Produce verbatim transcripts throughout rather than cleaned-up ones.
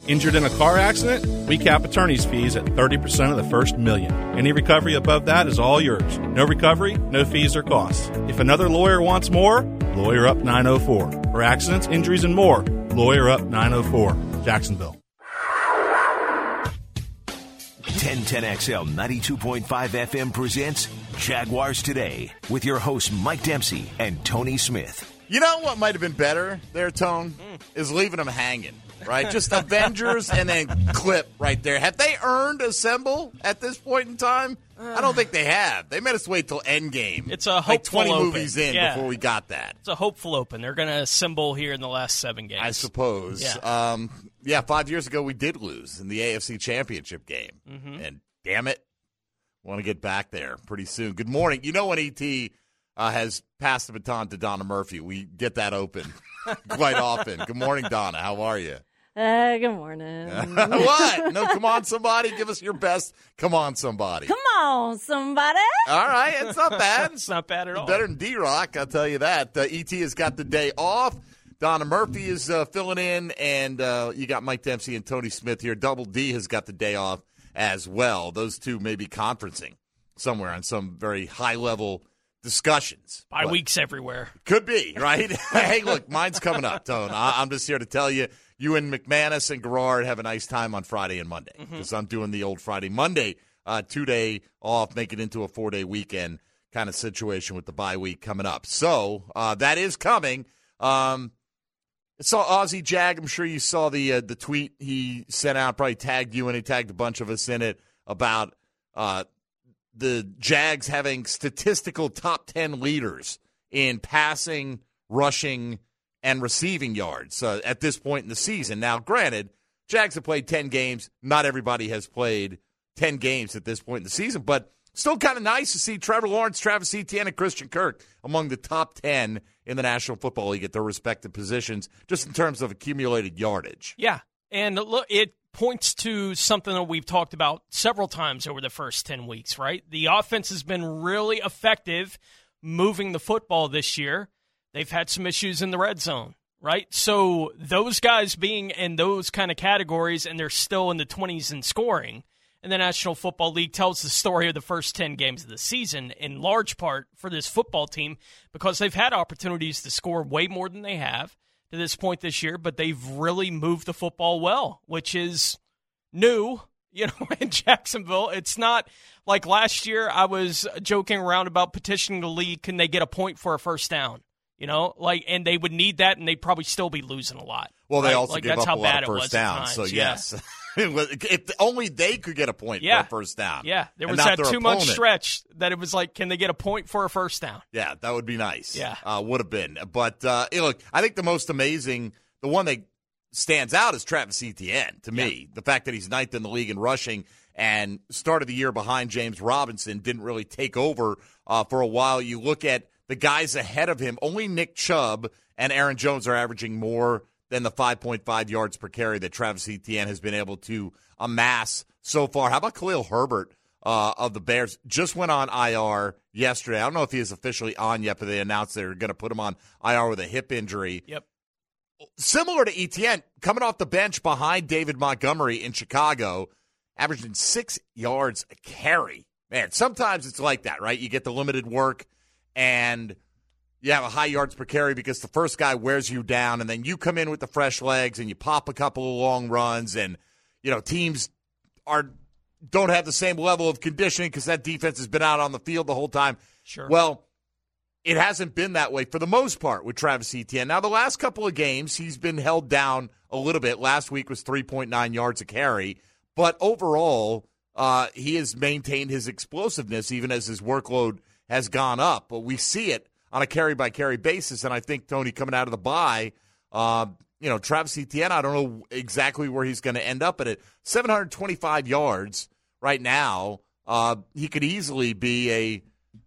Injured in a car accident? We cap attorney's fees at thirty percent of the first million. Any recovery above that is all yours. No recovery, no fees or costs. If another lawyer wants more, Lawyer Up nine oh four. For accidents, injuries, and more, Lawyer Up nine oh four. Jacksonville. ten ten X L ninety-two point five F M presents Jaguars Today with your hosts Mike Dempsey and Tony Smith. You know what might have been better there, Tone, mm. is leaving them hanging, right? Just Avengers and then clip right there. Have they earned Assemble at this point in time? I don't think they have. They made us wait till Endgame. It's a hopeful like twenty open. movies in yeah. before we got that. It's a hopeful open. They're going to assemble here in the last seven games. I suppose. Yeah. Um, yeah, five years ago we did lose in the A F C Championship game. Mm-hmm. And damn it, want to get back there pretty soon. Good morning. You know when E T uh, has passed the baton to Donna Murphy, we get that open quite often. Good morning, Donna. How are you? Uh, good morning. What? No, come on, somebody. Give us your best. Come on, somebody. Come on, somebody. All right. It's not bad. It's not bad at all. Better than D-Rock, I'll tell you that. Uh, E T has got the day off. Donna Murphy is uh, filling in, and uh, you got Mike Dempsey and Tony Smith here. Double D has got the day off as well. Those two may be conferencing somewhere on some very high-level discussions. Bye weeks everywhere. Could be, right? Hey, look, mine's coming up, Tone. I- I'm just here to tell you, you and McManus and Garrard have a nice time on Friday and Monday because mm-hmm. I'm doing the old Friday, Monday, uh, two-day off, make it into a four-day weekend kind of situation with the bye week coming up. So uh, that is coming. Um, I saw Aussie Jag. I'm sure you saw the uh, the tweet he sent out, probably tagged you and he tagged a bunch of us in it about uh, the Jags having statistical top ten leaders in passing, rushing, and receiving yards uh, at this point in the season. Now, granted, Jags have played ten games. Not everybody has played ten games at this point in the season, but still kind of nice to see Trevor Lawrence, Travis Etienne, and Christian Kirk among the top ten in the National Football League at their respective positions, just in terms of accumulated yardage. Yeah, and look, it points to something that we've talked about several times over the first ten weeks, right? The offense has been really effective moving the football this year. They've had some issues in the red zone, right? So those guys being in those kind of categories and they're still in the twenties in scoring, and the National Football League tells the story of the first ten games of the season in large part for this football team because they've had opportunities to score way more than they have to this point this year, but they've really moved the football well, which is new, you know, in Jacksonville. It's not like last year I was joking around about petitioning the league, can they get a point for a first down? You know, like, and they would need that, and they'd probably still be losing a lot. Well, they right? also like, give that's up how a lot bad of first it was downs, so yeah. yes. If only they could get a point yeah. for a first down. Yeah, there was that that two-month opponent. stretch that it was like, can they get a point for a first down? Yeah, that would be nice. Yeah. Uh, would have been. But, uh, hey, look, I think the most amazing, the one that stands out is Travis Etienne, to me. Yeah. The fact that he's ninth in the league in rushing and started the year behind James Robinson, didn't really take over uh, for a while. You look at the guys ahead of him, only Nick Chubb and Aaron Jones are averaging more than the five point five yards per carry that Travis Etienne has been able to amass so far. How about Khalil Herbert uh, of the Bears? Just went on I R yesterday. I don't know if he is officially on yet, but they announced they were going to put him on I R with a hip injury. Yep. Similar to Etienne, coming off the bench behind David Montgomery in Chicago, averaging six yards a carry. Man, sometimes it's like that, right? You get the limited work and you have a high yards per carry because the first guy wears you down, and then you come in with the fresh legs and you pop a couple of long runs, and you know teams are don't have the same level of conditioning because that defense has been out on the field the whole time. Sure. Well, it hasn't been that way for the most part with Travis Etienne. Now, the last couple of games, he's been held down a little bit. Last week was three point nine yards a carry, but overall, uh, he has maintained his explosiveness even as his workload has gone up. But we see it on a carry-by-carry basis, and I think, Tony, coming out of the bye, uh, you know, Travis Etienne, I don't know exactly where he's going to end up, but at seven hundred twenty-five yards right now, uh, he could easily be a,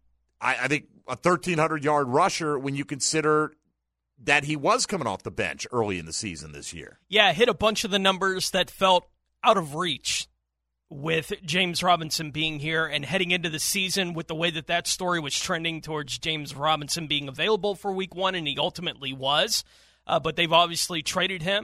I, I think, a thirteen hundred yard rusher when you consider that he was coming off the bench early in the season this year. Yeah, hit a bunch of the numbers that felt out of reach with James Robinson being here and heading into the season with the way that that story was trending towards James Robinson being available for week one, and he ultimately was. Uh, but they've obviously traded him.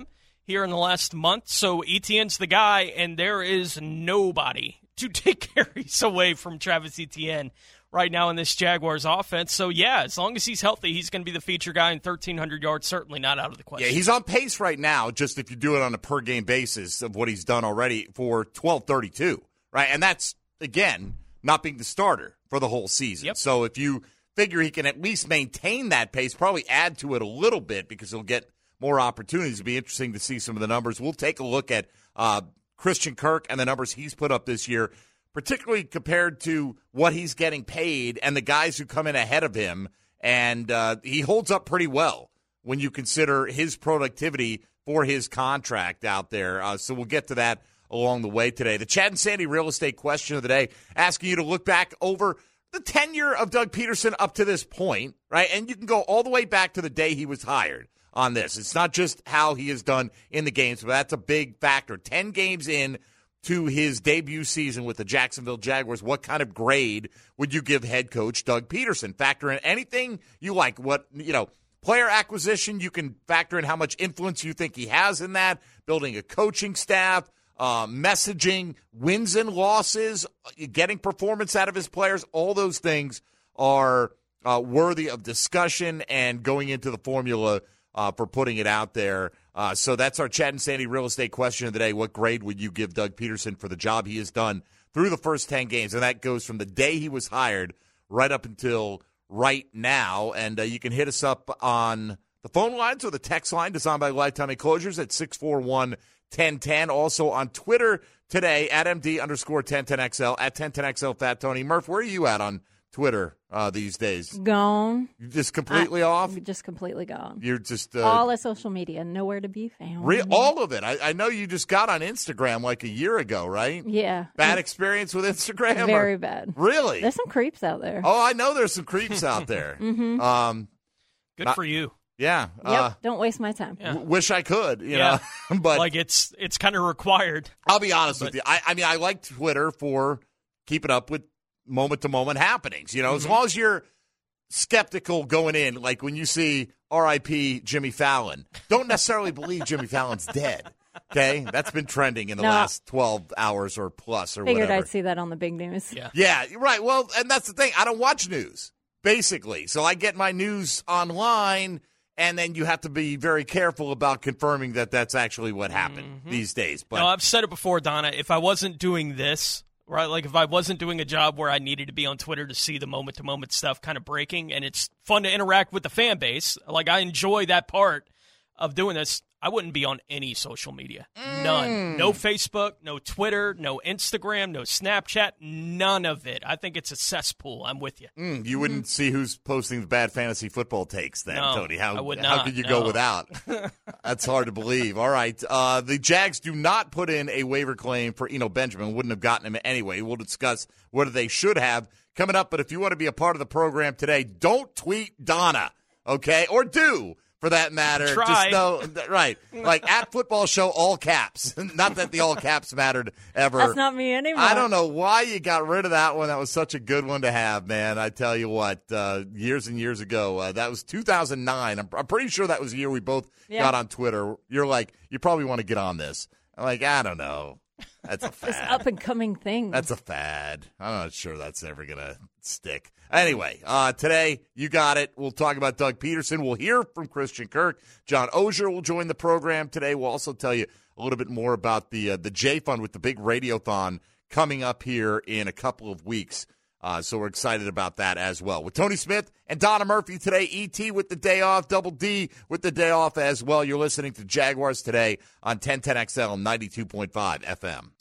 here in the last month. So Etienne's the guy, and there is nobody to take carries away from Travis Etienne right now in this Jaguars offense. So, yeah, as long as he's healthy, he's going to be the feature guy, and thirteen hundred yards certainly not out of the question. Yeah, he's on pace right now, just if you do it on a per-game basis of what he's done already, for twelve thirty-two, right? And that's, again, not being the starter for the whole season. Yep. So if you figure he can at least maintain that pace, probably add to it a little bit because he'll get more opportunities. It'll be interesting to see some of the numbers. We'll take a look at uh, Christian Kirk and the numbers he's put up this year, particularly compared to what he's getting paid and the guys who come in ahead of him. And uh, he holds up pretty well when you consider his productivity for his contract out there. Uh, so we'll get to that along the way today. The Chad and Sandy real estate question of the day, asking you to look back over the tenure of Doug Peterson up to this point, right? And you can go all the way back to the day he was hired on this. It's not just how he has done in the games, but that's a big factor. Ten games in to his debut season with the Jacksonville Jaguars, what kind of grade would you give head coach Doug Peterson? Factor in anything you like. What, you know, player acquisition, you can factor in how much influence you think he has in that, building a coaching staff, uh, messaging, wins and losses, getting performance out of his players. All those things are uh, worthy of discussion and going into the formula uh, for putting it out there. Uh, so that's our Chad and Sandy real estate question of the day. What grade would you give Doug Peterson for the job he has done through the first ten games? And that goes from the day he was hired right up until right now. And uh, you can hit us up on the phone lines or the text line designed by Lifetime Enclosures at six four one, one oh one oh. Also on Twitter today at M D underscore ten ten X L, at ten ten X L Fat Tony. Murph, where are you at on Twitter uh, these days? Gone. You're just completely I, off? Just completely gone. You're just... Uh, all of social media, nowhere to be found. Re- all of it. I, I know you just got on Instagram like a year ago, right? Yeah. Bad experience with Instagram? Very or? bad. Really? There's some creeps out there. Oh, I know there's some creeps out there. mm-hmm. um, Good not, for you. Yeah. Yep. Uh, Don't waste my time. Yeah. w- wish I could, you yeah. know. But like it's it's kind of required. I'll be honest but, with you. I, I mean, I like Twitter for keeping up with moment-to-moment happenings. You know, mm-hmm. as long as you're skeptical going in, like when you see R I P Jimmy Fallon, don't necessarily believe Jimmy Fallon's dead. Okay? That's been trending in the no. last twelve hours or plus or Figured whatever. I'd see that on the big news. Yeah. Yeah, right. Well, and that's the thing. I don't watch news, basically. So I get my news online, and then you have to be very careful about confirming that that's actually what happened mm-hmm. these days. But no, I've said it before, Donna. If I wasn't doing this, right, like if I wasn't doing a job where I needed to be on Twitter to see the moment-to-moment stuff kind of breaking, and it's fun to interact with the fan base, like I enjoy that part of doing this, I wouldn't be on any social media. Mm. None. No Facebook, no Twitter, no Instagram, no Snapchat, none of it. I think it's a cesspool. I'm with you. Mm, you wouldn't see who's posting the bad fantasy football takes then, no, Tony. How, I would how not, could you no. go without? That's hard to believe. All right. Uh, the Jags do not put in a waiver claim for Eno Benjamin. Wouldn't have gotten him anyway. We'll discuss whether they should have coming up. But if you want to be a part of the program today, don't tweet Donna, okay? Or do. For that matter, Try. just know, right, like at Football Show, all caps. Not that the all caps mattered ever. That's not me anymore. I don't know why you got rid of that one. That was such a good one to have, man. I tell you what, uh, years and years ago, uh, that was two thousand nine. I'm, I'm pretty sure that was the year we both yeah. got on Twitter. You're like, you probably want to get on this. I'm like, I don't know. That's a fad. This up and coming thing. That's a fad. I'm not sure that's ever going to stick. Anyway, uh, today, you got it. We'll talk about Doug Peterson. We'll hear from Christian Kirk. John Oehser will join the program today. We'll also tell you a little bit more about the uh, the J Fund with the big Radiothon coming up here in a couple of weeks. Uh, so we're excited about that as well. With Tony Smith and Donna Murphy today, E T with the day off, Double D with the day off as well. You're listening to Jaguars Today on ten ten X L ninety-two point five F M.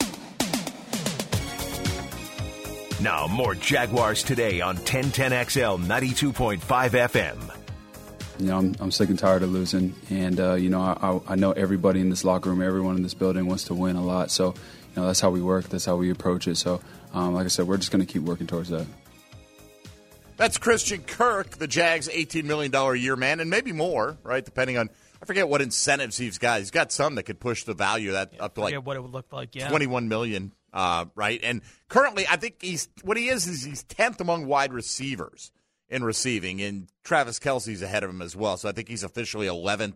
Now, more Jaguars Today on ten ten X L ninety-two point five F M. You know, I'm, I'm sick and tired of losing, and, uh, you know, I, I know everybody in this locker room, everyone in this building wants to win a lot, so, you know, that's how we work, that's how we approach it, so, um, like I said, we're just going to keep working towards that. That's Christian Kirk, the Jags' eighteen million dollars a year man, and maybe more, right, depending on, I forget what incentives he's got. He's got some that could push the value of that yeah, up to like what it would look like, yeah. twenty-one million dollars. Uh, right, and currently, I think he's what he is is he's tenth among wide receivers in receiving, and Travis Kelce's ahead of him as well. So I think he's officially eleventh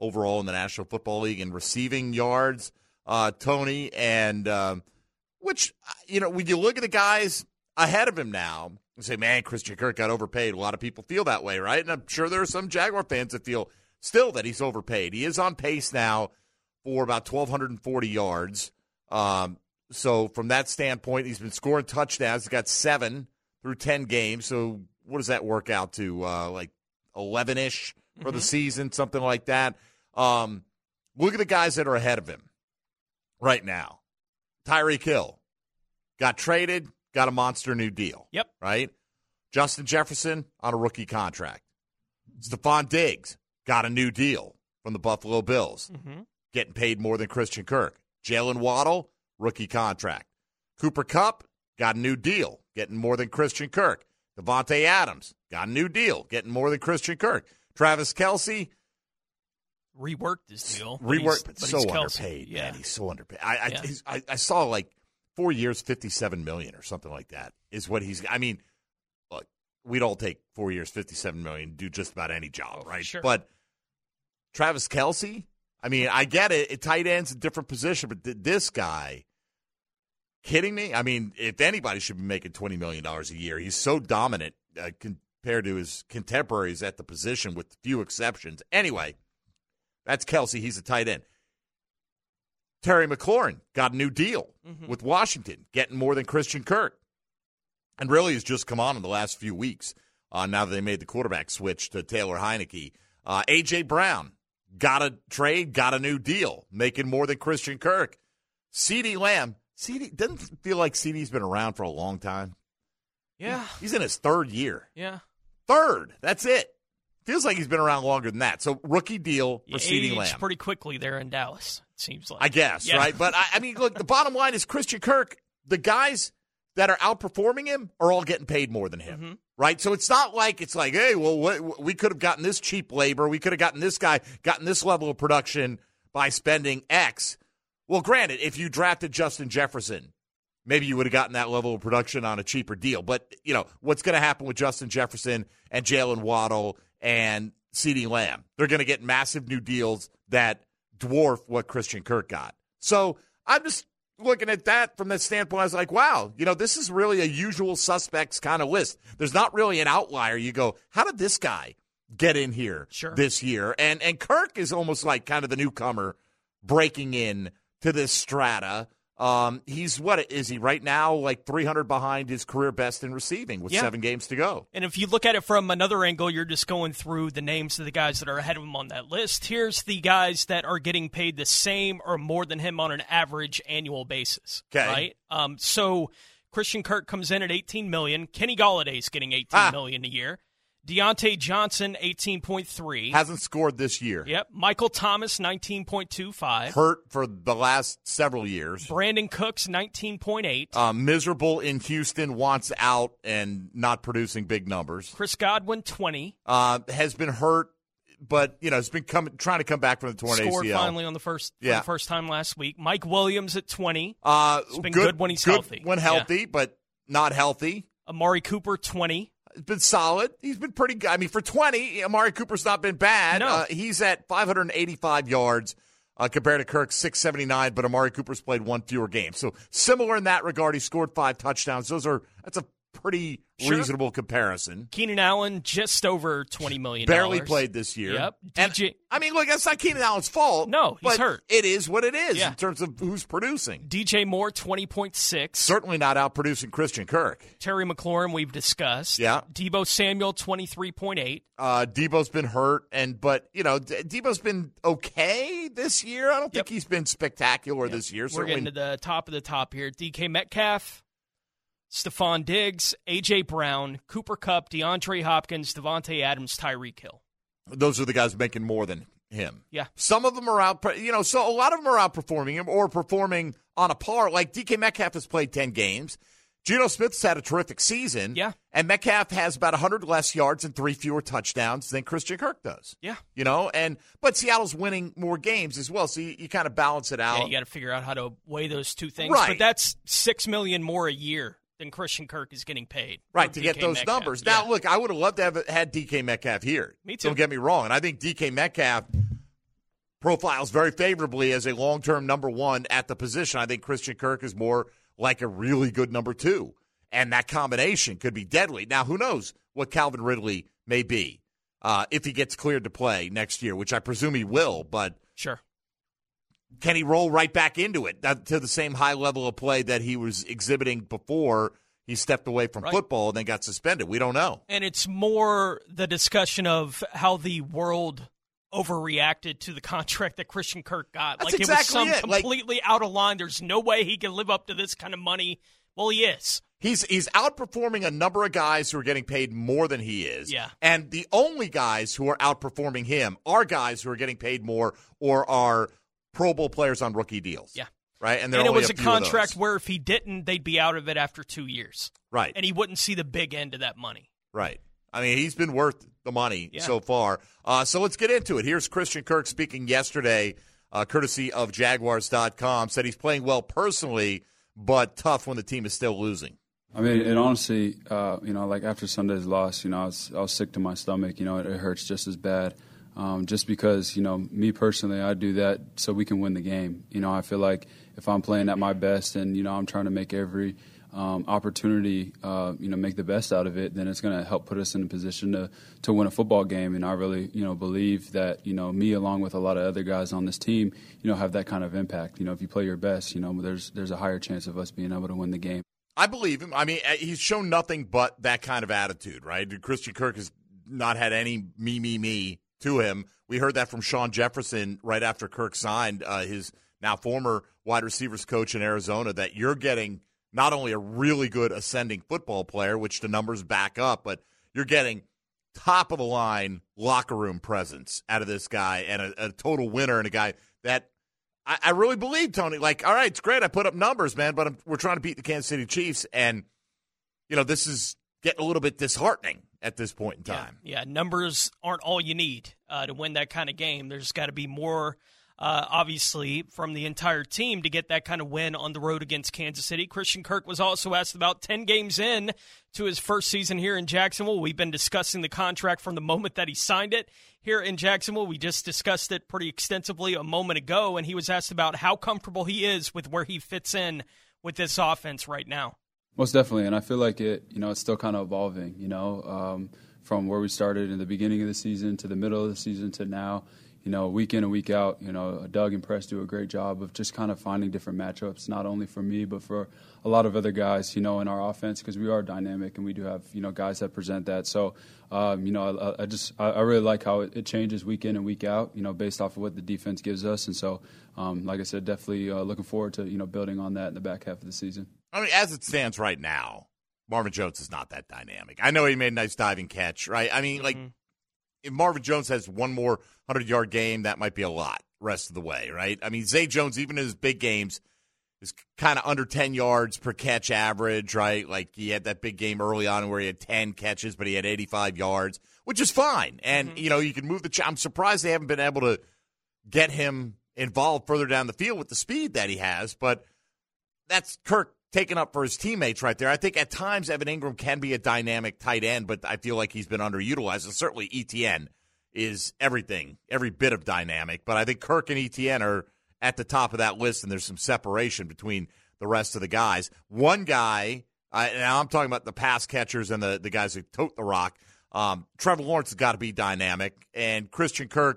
overall in the National Football League in receiving yards, uh, Tony, and um, which, you know, when you look at the guys ahead of him now and say, man, Christian Kirk got overpaid. A lot of people feel that way, right? And I'm sure there are some Jaguar fans that feel still that he's overpaid. He is on pace now for about twelve forty yards. Um, so from that standpoint, he's been scoring touchdowns. He's got seven through ten games. So what does that work out to? Uh, like eleven-ish for mm-hmm. the season, something like that. Um, look at the guys that are ahead of him right now. Tyreek Hill got traded, got a monster new deal. Yep. Right? Justin Jefferson on a rookie contract. Stephon Diggs got a new deal from the Buffalo Bills, mm-hmm. getting paid more than Christian Kirk. Jalen Waddle, rookie contract. Cooper Kupp got a new deal, getting more than Christian Kirk. Devontae Adams got a new deal, getting more than Christian Kirk. Travis Kelce reworked his deal. Reworked, but, but so Kelce. underpaid, yeah. man. He's so underpaid. I I, Yeah. he's, I I saw like four years, fifty-seven million dollars or something like that is what he's. I mean, look, we'd all take four years, fifty-seven million dollars, do just about any job, Oh, right? sure. But Travis Kelce, I mean, I get it. it tight end's a different position, but th- this guy, kidding me? I mean, if anybody should be making twenty million dollars a year, he's so dominant uh, compared to his contemporaries at the position with few exceptions. Anyway, that's Kelce. He's a tight end. Terry McLaurin got a new deal mm-hmm. with Washington, getting more than Christian Kirk. And really has just come on in the last few weeks uh, now that they made the quarterback switch to Taylor Heineke. Uh, A J. Brown got a trade, got a new deal, making more than Christian Kirk. CeeDee Lamb, CeeDee, doesn't feel like CeeDee's been around for a long time. Yeah. He's in his third year. Yeah. Third. That's it. Feels like he's been around longer than that. So rookie deal for yeah, CeeDee Lamb. pretty quickly there in Dallas, it seems like. I guess, yeah. right? But, I, I mean, look, the bottom line is Christian Kirk, the guys that are outperforming him are all getting paid more than him, mm-hmm. right? So it's not like it's like, hey, well, what, we could have gotten this cheap labor. We could have gotten this guy, gotten this level of production by spending X. Well, granted, if you drafted Justin Jefferson, maybe you would have gotten that level of production on a cheaper deal. But, you know, what's going to happen with Justin Jefferson and Jalen Waddle and CeeDee Lamb? They're going to get massive new deals that dwarf what Christian Kirk got. So I'm just looking at that from that standpoint. I was like, wow, you know, this is really a usual suspects kind of list. There's not really an outlier. You go, how did this guy get in here sure. this year? And and Kirk is almost like kind of the newcomer breaking in to this strata. Um, he's, what is he right now, like three hundred behind his career best in receiving with yeah. seven games to go. And if you look at it from another angle, you're just going through the names of the guys that are ahead of him on that list. Here's the guys that are getting paid the same or more than him on an average annual basis. Okay. Right? Um, so Christian Kirk comes in at eighteen million dollars. Kenny Galladay's getting eighteen ah. million dollars a year. Deontay Johnson, eighteen point three. Hasn't scored this year. Yep. Michael Thomas, nineteen point two five. Hurt for the last several years. Brandon Cooks, nineteen point eight. Uh, miserable in Houston, wants out and not producing big numbers. Chris Godwin, twenty. Uh, has been hurt, but, you know, has been coming, trying to come back from the torn Scored A C L. finally on the first for yeah. the first time last week. Mike Williams at twenty. Uh, it's been good, good when he's good healthy. When healthy, yeah. but not healthy. Amari Cooper, twenty. He's been solid. He's been pretty good. I mean, for twenty, Amari Cooper's not been bad. No. Uh, he's at five hundred eighty-five yards uh, compared to Kirk's six seventy-nine, but Amari Cooper's played one fewer game. So similar in that regard. He scored five touchdowns. Those are That's a pretty sure. reasonable comparison. Keenan Allen, just over twenty million dollars. Barely played this year. Yep. And, D J I mean, look, that's not Keenan Allen's fault. No, he's but hurt. It is what it is yeah. in terms of who's producing. D J Moore, twenty point six. Certainly not outproducing Christian Kirk. Terry McLaurin, we've discussed. Yeah. Deebo Samuel, twenty-three point eight. Uh, Debo's been hurt, and but, you know, D- Debo's been okay this year. I don't think yep. he's been spectacular yep. this year. We're Certainly. getting to the top of the top here. D K Metcalf, Stephon Diggs, A J. Brown, Cooper Kupp, DeAndre Hopkins, Devontae Adams, Tyreek Hill. Those are the guys making more than him. Yeah. Some of them are out, you know, so a lot of them are outperforming him or performing on a par. Like D K Metcalf has played ten games. Geno Smith's had a terrific season. Yeah. And Metcalf has about one hundred less yards and three fewer touchdowns than Christian Kirk does. Yeah. You know, and but Seattle's winning more games as well, so you, you kind of balance it out. Yeah, you got to figure out how to weigh those two things. Right. But that's six million dollars more a year than Christian Kirk is getting paid. Right, to D K get those Metcalf. numbers. Yeah. Now, look, I would have loved to have had D K Metcalf here. Me too. Don't get me wrong. And I think D K Metcalf profiles very favorably as a long-term number one at the position. I think Christian Kirk is more like a really good number two, and that combination could be deadly. Now, who knows what Calvin Ridley may be uh, if he gets cleared to play next year, which I presume he will, but sure. Can he roll right back into it uh, to the same high level of play that he was exhibiting before he stepped away from right. football and then got suspended? We don't know. And it's more the discussion of how the world overreacted to the contract that Christian Kirk got. That's like exactly it was it. some completely like, out of line. There's no way he can live up to this kind of money. Well, he is. He's he's outperforming a number of guys who are getting paid more than he is. Yeah. And the only guys who are outperforming him are guys who are getting paid more or are Pro Bowl players on rookie deals. Yeah. Right? And, there and are it was a, a contract where if he didn't, they'd be out of it after two years. Right. And he wouldn't see the big end of that money. Right. I mean, he's been worth the money yeah. so far. Uh, so let's get into it. Here's Christian Kirk speaking yesterday, uh, courtesy of Jaguars dot com. Said he's playing well personally, but tough when the team is still losing. I mean, and honestly, uh, you know, like after Sunday's loss, you know, I was, I was sick to my stomach. You know, it, it hurts just as bad. Um, just because, you know, me personally, I do that so we can win the game. You know, I feel like if I'm playing at my best and, you know, I'm trying to make every um, opportunity, uh, you know, make the best out of it, then it's going to help put us in a position to, to win a football game. And I really, you know, believe that, you know, me along with a lot of other guys on this team, you know, have that kind of impact. You know, if you play your best, you know, there's there's a higher chance of us being able to win the game. I believe him. I mean, he's shown nothing but that kind of attitude, right? Christian Kirk has not had any me, me, me to him. We heard that from Sean Jefferson right after Kirk signed, uh, his now former wide receivers coach in Arizona, that you're getting not only a really good ascending football player, which the numbers back up, but you're getting top-of-the-line locker room presence out of this guy and a, a total winner and a guy that I, I really believe, Tony. Like, all right, it's great. I put up numbers, man, but I'm, we're trying to beat the Kansas City Chiefs, and, you know, this is getting a little bit disheartening at this point in time. Yeah, yeah. Numbers aren't all you need uh, to win that kind of game. There's got to be more, uh, obviously, from the entire team to get that kind of win on the road against Kansas City. Christian Kirk was also asked about ten games in to his first season here in Jacksonville. We've been discussing the contract from the moment that he signed it here in Jacksonville. We just discussed it pretty extensively a moment ago, and he was asked about how comfortable he is with where he fits in with this offense right now. Most definitely, and I feel like it, you know, it's still kind of evolving, you know, um, from where we started in the beginning of the season to the middle of the season to now, you know, week in and week out. You know, Doug and Press do a great job of just kind of finding different matchups, not only for me, but for a lot of other guys, you know, in our offense, because we are dynamic and we do have, you know, guys that present that. So, um, you know, I, I just I, I really like how it, it changes week in and week out, you know, based off of what the defense gives us. And so, um, like I said, definitely uh, looking forward to, you know, building on that in the back half of the season. I mean, as it stands right now, Marvin Jones is not that dynamic. I know he made a nice diving catch, right? I mean, like, mm-hmm. if Marvin Jones has one more hundred-yard game, that might be a lot rest of the way, right? I mean, Zay Jones, even in his big games, is kind of under ten yards per catch average, right? Like, he had that big game early on where he had ten catches, but he had eighty-five yards, which is fine. And, mm-hmm. you know, you can move the ch- – I'm surprised they haven't been able to get him involved further down the field with the speed that he has, but that's Kirk taken up for his teammates right there. I think at times Evan Ingram can be a dynamic tight end, but I feel like he's been underutilized. And certainly E T N is everything, every bit of dynamic. But I think Kirk and E T N are at the top of that list, and there's some separation between the rest of the guys. One guy, uh, now I'm talking about the pass catchers and the, the guys who tote the rock, um, Trevor Lawrence has got to be dynamic. And Christian Kirk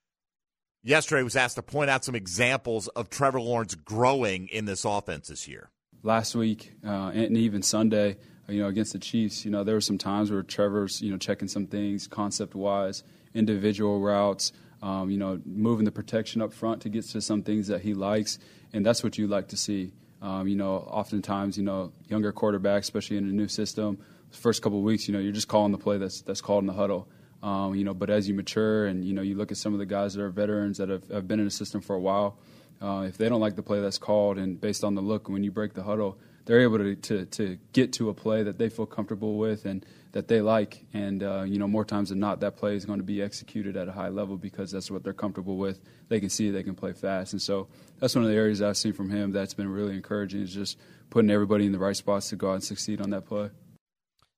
yesterday was asked to point out some examples of Trevor Lawrence growing in this offense this year. Last week uh, and even Sunday, you know, against the Chiefs, you know, there were some times where Trevor's, you know, checking some things concept-wise, individual routes, um, you know, moving the protection up front to get to some things that he likes, and that's what you like to see. Um, you know, oftentimes, you know, younger quarterbacks, especially in a new system, the first couple of weeks, you know, you're just calling the play that's that's called in the huddle. Um, you know, but as you mature and, you know, you look at some of the guys that are veterans that have, have been in the system for a while, Uh, if they don't like the play that's called, and based on the look, when you break the huddle, they're able to, to, to get to a play that they feel comfortable with and that they like. And, uh, you know, more times than not, that play is going to be executed at a high level because that's what they're comfortable with. They can see they can play fast. And so that's one of the areas I've seen from him that's been really encouraging, is just putting everybody in the right spots to go out and succeed on that play.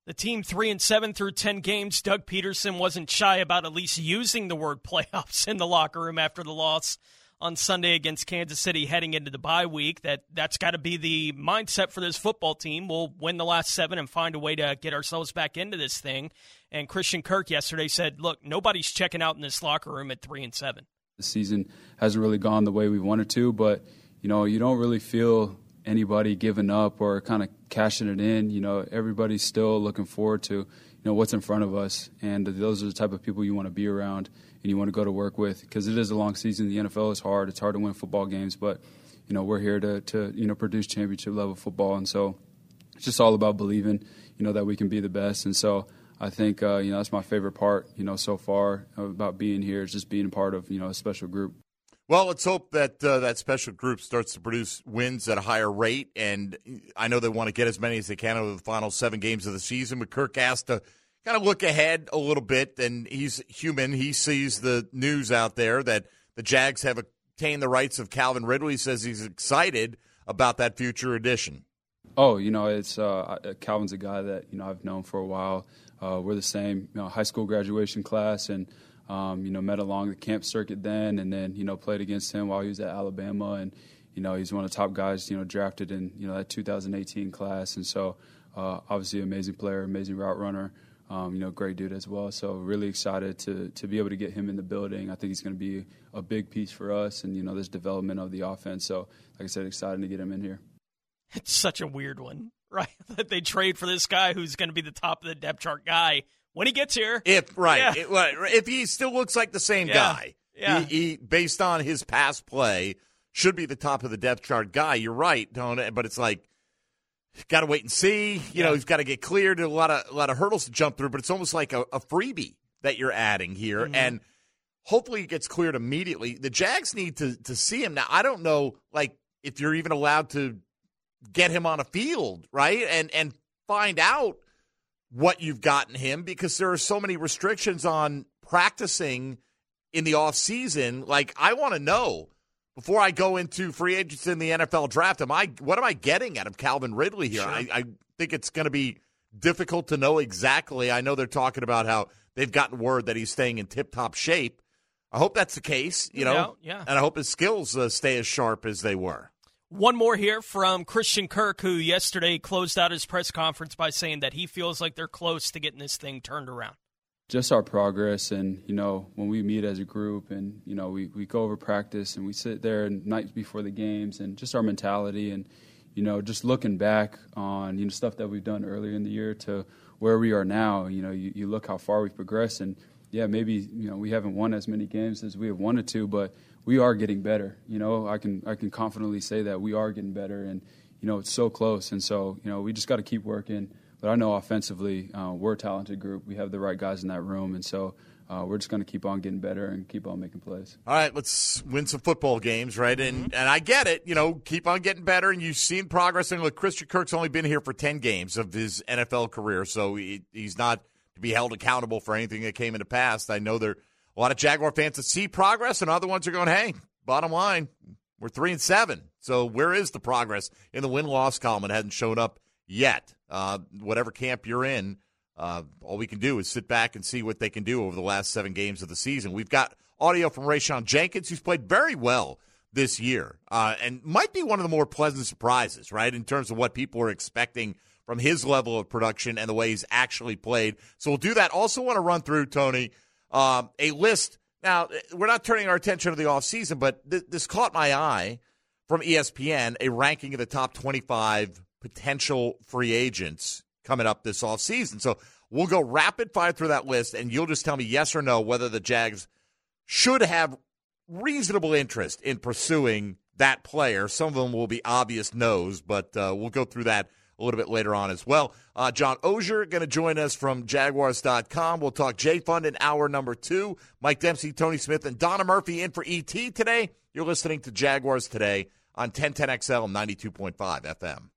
The team three and seven through ten games. Doug Peterson wasn't shy about at least using the word playoffs in the locker room after the loss on Sunday against Kansas City heading into the bye week. That, that's got to be the mindset for this football team. We'll win the last seven and find a way to get ourselves back into this thing. And Christian Kirk yesterday said, look, nobody's checking out in this locker room at three and seven. The season hasn't really gone the way we wanted to, but, you know, you don't really feel anybody giving up or kind of cashing it in. You know, everybody's still looking forward to, you know, what's in front of us. And those are the type of people you want to be around and you want to go to work with, because it is a long season. The N F L is hard. It's hard to win football games, but, you know, we're here to, to you know, produce championship level football. And so it's just all about believing, you know, that we can be the best. And so I think, uh, you know, that's my favorite part, you know, so far about being here, is just being a part of, you know, a special group. Well, let's hope that uh, that special group starts to produce wins at a higher rate. And I know they want to get as many as they can over the final seven games of the season. But Kirk has to kind of look ahead a little bit. And he's human. He sees the news out there that the Jags have obtained the rights of Calvin Ridley. He says he's excited about that future addition. Oh, you know, it's uh, Calvin's a guy that, you know, I've known for a while. Uh, we're the same, you know, high school graduation class, and Um, you know, met along the camp circuit then, and then, you know, played against him while he was at Alabama. And, you know, he's one of the top guys, you know, drafted in, you know, that two thousand eighteen class. And so, uh, obviously, amazing player, amazing route runner, um, you know, great dude as well. So really excited to to be able to get him in the building. I think he's going to be a big piece for us and, you know, this development of the offense. So, like I said, excited to get him in here. It's such a weird one, right? That they trade for this guy who's going to be the top of the depth chart guy when he gets here. If right, yeah. it, right, if he still looks like the same yeah. guy, yeah. He, he based on his past play should be the top of the depth chart guy. You're right, don't it? But it's like, got to wait and see. You yeah. know, he's got to get cleared. A lot of a lot of hurdles to jump through. But it's almost like a, a freebie that you're adding here, mm-hmm. and hopefully it gets cleared immediately. The Jags need to to see him now. I don't know, like if you're even allowed to get him on a field, right, and and find out what you've gotten him, because there are so many restrictions on practicing in the off season. Like, I want to know before I go into free agency in the N F L draft, am I what am I getting out of Calvin Ridley here? Sure. I, I think it's going to be difficult to know exactly. I know they're talking about how they've gotten word that he's staying in tip-top shape. I hope that's the case, you know, yeah, yeah. and I hope his skills uh, stay as sharp as they were. One more here from Christian Kirk, who yesterday closed out his press conference by saying that he feels like they're close to getting this thing turned around. Just our progress, and, you know, when we meet as a group and, you know, we, we go over practice and we sit there nights before the games, and just our mentality and, you know, just looking back on, you know, stuff that we've done earlier in the year to where we are now. You know, you, you look how far we've progressed, and, yeah, maybe, you know, we haven't won as many games as we have wanted to, but we are getting better. You know, I can I can confidently say that we are getting better, and, you know, it's so close. And so, you know, we just got to keep working. But I know offensively, uh, we're a talented group. We have the right guys in that room, and so uh, we're just going to keep on getting better and keep on making plays. All right, let's win some football games, right? And mm-hmm. and I get it. You know, keep on getting better, and you've seen progress. And look, Christian Kirk's only been here for ten games of his N F L career, so he, he's not to be held accountable for anything that came in the past. I know there are a lot of Jaguar fans that see progress, and other ones are going, hey, bottom line, we're three and seven. So where is the progress in the win-loss column? It hasn't shown up yet. Uh, whatever camp you're in, uh, all we can do is sit back and see what they can do over the last seven games of the season. We've got audio from Rayshawn Jenkins, who's played very well this year, uh, and might be one of the more pleasant surprises, right, in terms of what people are expecting from his level of production and the way he's actually played. So we'll do that. Also want to run through, Tony, um, a list. Now, we're not turning our attention to the offseason, but th- this caught my eye from E S P N, a ranking of the top twenty-five potential free agents coming up this offseason. So we'll go rapid fire through that list, and you'll just tell me yes or no whether the Jags should have reasonable interest in pursuing that player. Some of them will be obvious no's, but uh, we'll go through that a little bit later on as well. Uh, John Oehser going to join us from Jaguars dot com. We'll talk J-Fund in hour number two. Mike Dempsey, Tony Smith, and Donna Murphy in for E T today. You're listening to Jaguars Today on ten ten X L ninety-two point five F M.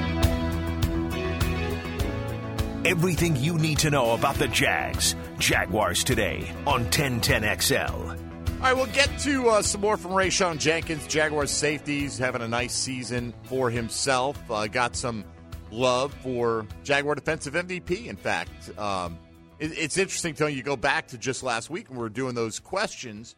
Everything you need to know about the Jags. Jaguars Today on ten ten X L. All right, we'll get to uh, some more from Rayshawn Jenkins. Jaguars safeties having a nice season for himself. Uh, got some love for Jaguar defensive M V P, in fact. Um, it, it's interesting, Tony, you go back to just last week when we were doing those questions,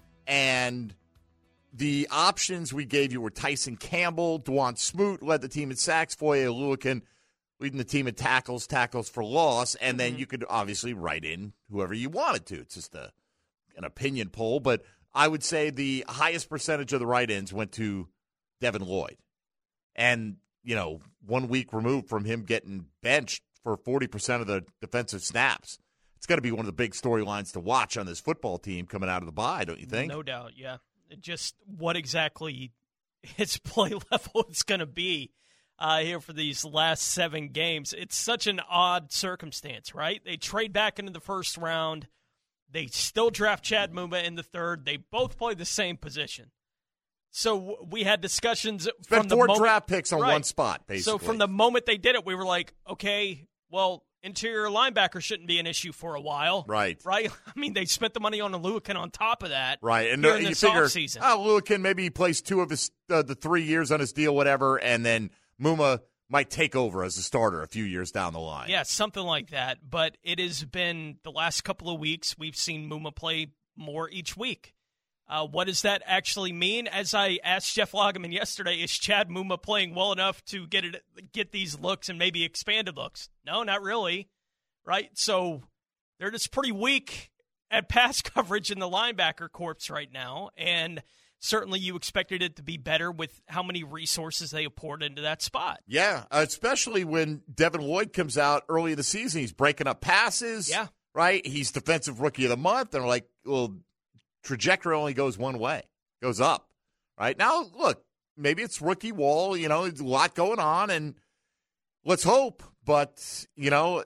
and the options we gave you were Tyson Campbell, Dwan Smoot led the team in sacks, Foye Oluokun leading the team in tackles, tackles for loss, and then you could obviously write in whoever you wanted to. It's just a, an opinion poll, but I would say the highest percentage of the write-ins went to Devin Lloyd. And, you know, one week removed from him getting benched for forty percent of the defensive snaps. It's got to be one of the big storylines to watch on this football team coming out of the bye, don't you think? No doubt, yeah. Just what exactly his play level is going to be uh, here for these last seven games. It's such an odd circumstance, right? They trade back into the first round. They still draft Chad Muma in the third. They both play the same position. So we had discussions it's from been the four moment, draft picks on right. one spot, basically. So from the moment they did it, we were like, okay, well, interior linebacker shouldn't be an issue for a while. Right. Right? I mean, they spent the money on Oluokun on top of that. Right. And here uh, in you this figure, offseason. oh, Oluokun, maybe he plays two of his uh, the three years on his deal, whatever, and then Muma might take over as a starter a few years down the line. Yeah, something like that. But it has been the last couple of weeks, we've seen Muma play more each week. Uh, what does that actually mean? As I asked Jeff Lageman yesterday, is Chad Muma playing well enough to get it, get these looks and maybe expanded looks? No, not really. Right? So they're just pretty weak at pass coverage in the linebacker corps right now, and certainly you expected it to be better with how many resources they have poured into that spot. Yeah, especially when Devin Lloyd comes out early in the season. He's breaking up passes. Yeah. Right? He's Defensive Rookie of the Month. And like, well, trajectory only goes one way, goes up. Right? Now, look, maybe it's rookie wall. You know, there's a lot going on, and let's hope. But, you know,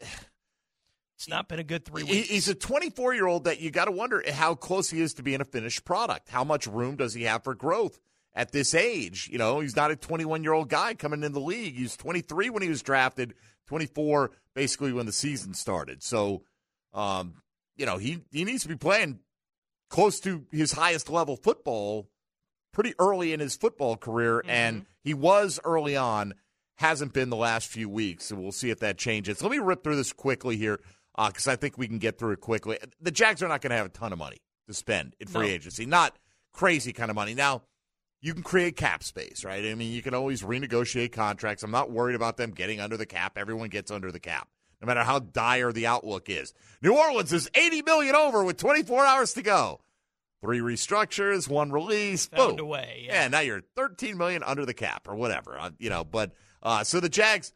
it's not been a good three he, weeks. he's a twenty-four-year-old that you got to wonder how close he is to being a finished product. How much room does he have for growth at this age? You know, he's not a twenty-one-year-old guy coming in the league. He was twenty-three when he was drafted, twenty-four basically when the season started. So, um, you know, he, he needs to be playing close to his highest level football pretty early in his football career, mm-hmm. and he was early on, hasn't been the last few weeks, so we'll see if that changes. Let me rip through this quickly here because uh, I think we can get through it quickly. The Jags are not going to have a ton of money to spend in free no. agency, not crazy kind of money. Now, you can create cap space, right? I mean, you can always renegotiate contracts. I'm not worried about them getting under the cap. Everyone gets under the cap, no matter how dire the outlook is. New Orleans is eighty million dollars over with twenty-four hours to go. Three restructures, one release, Found boom. a way, yeah. yeah, now you're thirteen million dollars under the cap or whatever, uh, you know. But uh, so the Jags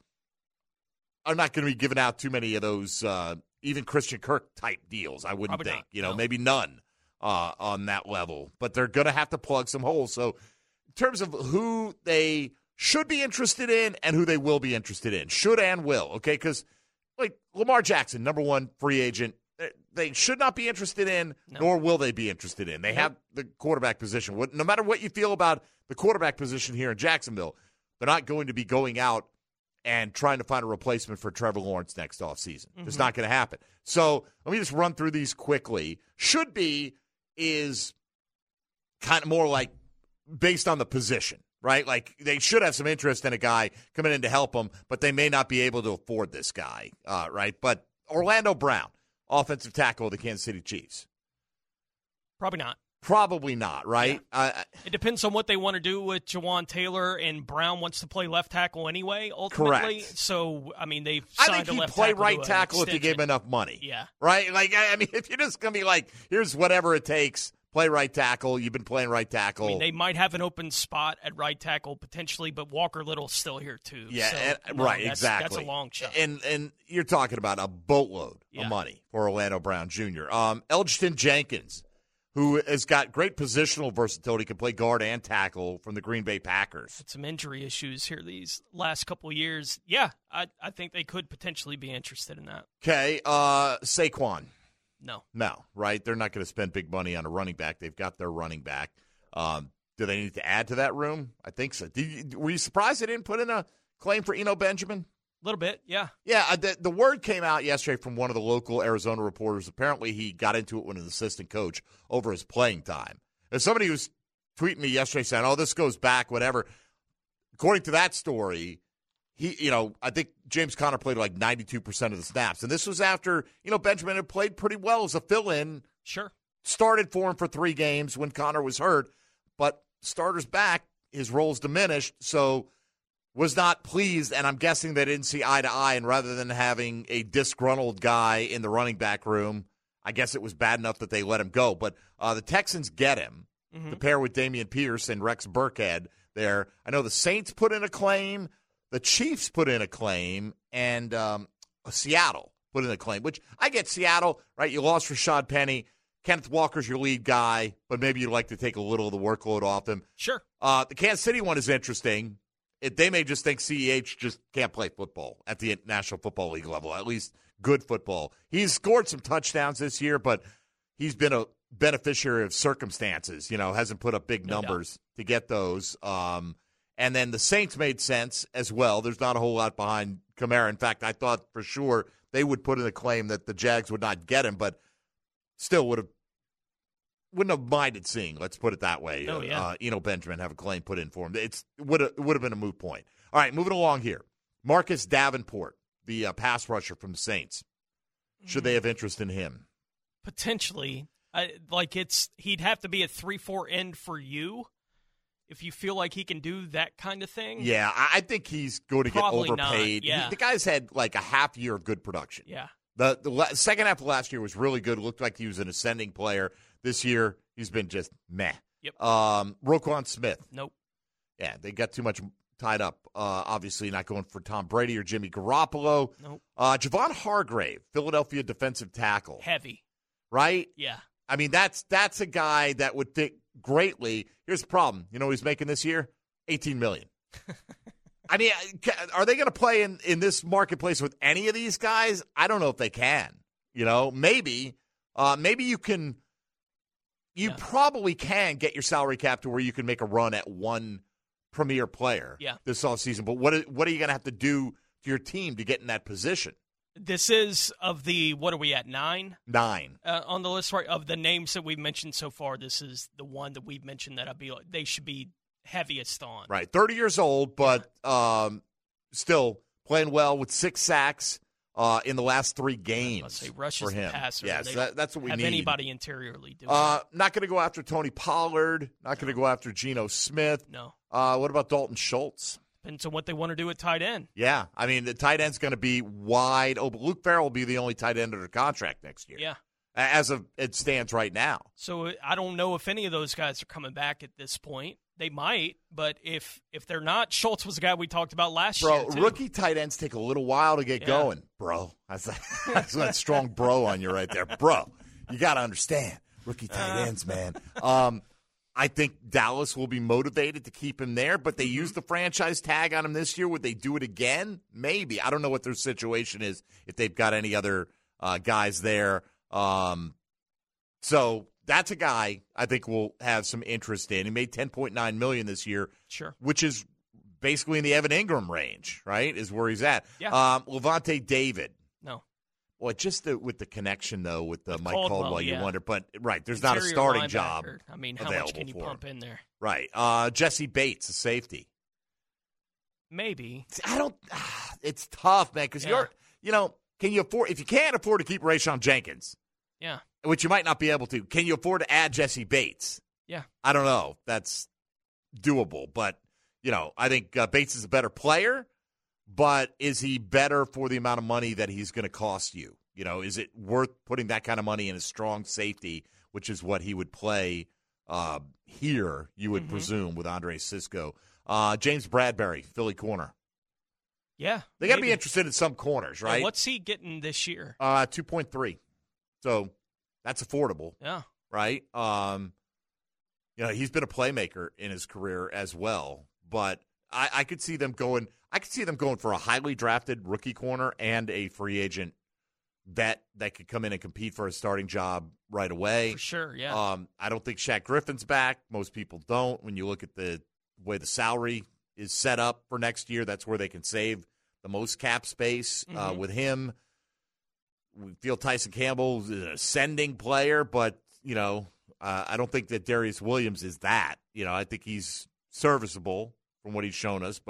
are not going to be giving out too many of those, uh, even Christian Kirk type deals. I wouldn't Probably think, not, you know, no. maybe none uh, on that level. But they're going to have to plug some holes. So in terms of who they should be interested in and who they will be interested in, should and will, okay? Because like Lamar Jackson, number one free agent. They should not be interested in, no. nor will they be interested in. They have the quarterback position. No matter what you feel about the quarterback position here in Jacksonville, they're not going to be going out and trying to find a replacement for Trevor Lawrence next offseason. Mm-hmm. It's not going to happen. So let me just run through these quickly. Should be is kind of more like based on the position, right? Like they should have some interest in a guy coming in to help them, but they may not be able to afford this guy, uh, right? But Orlando Brown, offensive tackle of the Kansas City Chiefs. Probably not. Probably not, right? Yeah. Uh, it depends on what they want to do with Jawan Taylor, and Brown wants to play left tackle anyway, ultimately. Correct. So, I mean, they've signed I think a he'd left play tackle right tackle if you gave him enough money. Yeah. Right? Like, I mean, if you're just going to be like, here's whatever it takes, play right tackle, you've been playing right tackle. I mean, they might have an open spot at right tackle potentially, but Walker Little's still here too. Yeah, so, and, no, right, that's, exactly. That's a long shot. And and you're talking about a boatload yeah. of money for Orlando Brown Junior Um, Elgton Jenkins, who has got great positional versatility, can play guard and tackle from the Green Bay Packers. Had some injury issues here these last couple of years. Yeah, I, I think they could potentially be interested in that. Okay, uh, Saquon. No. No, right? They're not going to spend big money on a running back. They've got their running back. Um, do they need to add to that room? I think so. Did you, were you surprised they didn't put in a claim for Eno Benjamin? A little bit, yeah. Yeah, uh, the, the word came out yesterday from one of the local Arizona reporters. Apparently he got into it with an assistant coach over his playing time. There's somebody who's tweeting me yesterday saying, oh, this goes back, whatever. According to that story, he, you know, I think James Conner played like ninety-two percent of the snaps. And this was after, you know, Benjamin had played pretty well as a fill-in. Sure. Started for him for three games when Conner was hurt. But starters back, his role's diminished. So was not pleased, and I'm guessing they didn't see eye to eye. And rather than having a disgruntled guy in the running back room, I guess it was bad enough that they let him go. But uh, the Texans get him mm-hmm. to pair with Dameon Pierce and Rex Burkhead there. I know the Saints put in a claim. The Chiefs put in a claim, and um, Seattle put in a claim, which I get Seattle, right? You lost Rashad Penny. Kenneth Walker's your lead guy, but maybe you'd like to take a little of the workload off him. Sure. Uh, the Kansas City one is interesting. It, they may just think C E H just can't play football at the National Football League level, at least good football. He's scored some touchdowns this year, but he's been a beneficiary of circumstances, you know, hasn't put up big no numbers doubt. to get those. Um And then the Saints made sense as well. There's not a whole lot behind Kamara. In fact, I thought for sure they would put in a claim that the Jags would not get him, but still would have wouldn't have minded seeing. Let's put it that way. Oh, yeah. Uh, Eno Benjamin have a claim put in for him. It's would have, would have been a moot point. All right, moving along here. Marcus Davenport, the uh, pass rusher from the Saints. Should they have interest in him? Potentially, I, like it's he'd have to be a three four end for you. If you feel like he can do that kind of thing. Yeah, I think he's going to Probably get overpaid. not, yeah. He, the guy's had like a half year of good production. Yeah. The, the la- second half of last year was really good. It looked like he was an ascending player. This year, he's been just meh. Yep. Um, Roquan Smith. Nope. Yeah, they got too much tied up. Uh, obviously, not going for Tom Brady or Jimmy Garoppolo. Nope. Uh, Javon Hargrave, Philadelphia defensive tackle. Heavy. Right? Yeah. I mean, that's that's a guy that would fit greatly. Here's the problem. You know what he's making this year? eighteen million dollars. I mean, are they going to play in, in this marketplace with any of these guys? I don't know if they can. You know, maybe. Uh, maybe you can – you yeah. probably can get your salary cap to where you can make a run at one premier player yeah. this offseason. But what, what are you going to have to do to your team to get in that position? This is of the, what are we at, nine? Nine. Uh, on the list, right, of the names that we've mentioned so far, this is the one that we've mentioned that I'd be, they should be heaviest on. Right, thirty years old, but um, still playing well with six sacks uh, in the last three games. Let's say rushes for him. The passer. Yes, they that, that's what we have need. Anybody interiorly do uh, Not going to go after Tony Pollard. Not going to go after Geno Smith. No. Uh, what about Dalton Schultz? Depends on what they want to do at tight end. Yeah, I mean, the tight end's going to be wide open. Luke Farrell will be the only tight end under contract next year. Yeah. As of it stands right now. So I don't know if any of those guys are coming back at this point. They might, but if if they're not, Schultz was the guy we talked about last bro, year. Bro, too. rookie tight ends take a little while to get yeah. going, bro. That's, that's that strong bro on you right there. Bro, you got to understand. Rookie tight ends, man. Um, I think Dallas will be motivated to keep him there, but they used the franchise tag on him this year. Would they do it again? Maybe. I don't know what their situation is, if they've got any other uh, guys there. Um, so that's a guy I think we'll have some interest in. He made ten point nine million dollars this year, sure, which is basically in the Evan Ingram range, right, is where he's at. Yeah. Um, Levante David. No. Well, just the, with the connection, though, with the with Mike Caldwell, Caldwell, you yeah. wonder. But, right, there's Interior not a starting linebacker. job I mean, how available much can you for pump him. in there? Right. Uh, Jesse Bates, a safety. Maybe. I don't – it's tough, man, because Yeah. you're – you know, can you afford – if you can't afford to keep Rayshon Jenkins, Yeah. which you might not be able to, can you afford to add Jesse Bates? Yeah. I don't know. That's doable. But, you know, I think uh, Bates is a better player, but is he better for the amount of money that he's going to cost you? You know, is it worth putting that kind of money in a strong safety, which is what he would play uh, here, you would mm-hmm. presume, with Andre Sisco. Uh, James Bradbury, Philly corner. Yeah. They got to be maybe. interested in some corners, right? Yeah, what's he getting this year? Uh, two point three. So that's affordable. Yeah. Right? Um, you know, he's been a playmaker in his career as well, but I, I could see them going I could see them going for a highly drafted rookie corner and a free agent vet that could come in and compete for a starting job right away. For sure, yeah. Um, I don't think Shaq Griffin's back. Most people don't. When you look at the way the salary is set up for next year, that's where they can save the most cap space uh, Mm-hmm. with him. We feel Tyson Campbell is an ascending player, but, you know, uh, I don't think that Darius Williams is that. You know, I think he's serviceable from what he's shown us. But Yeah.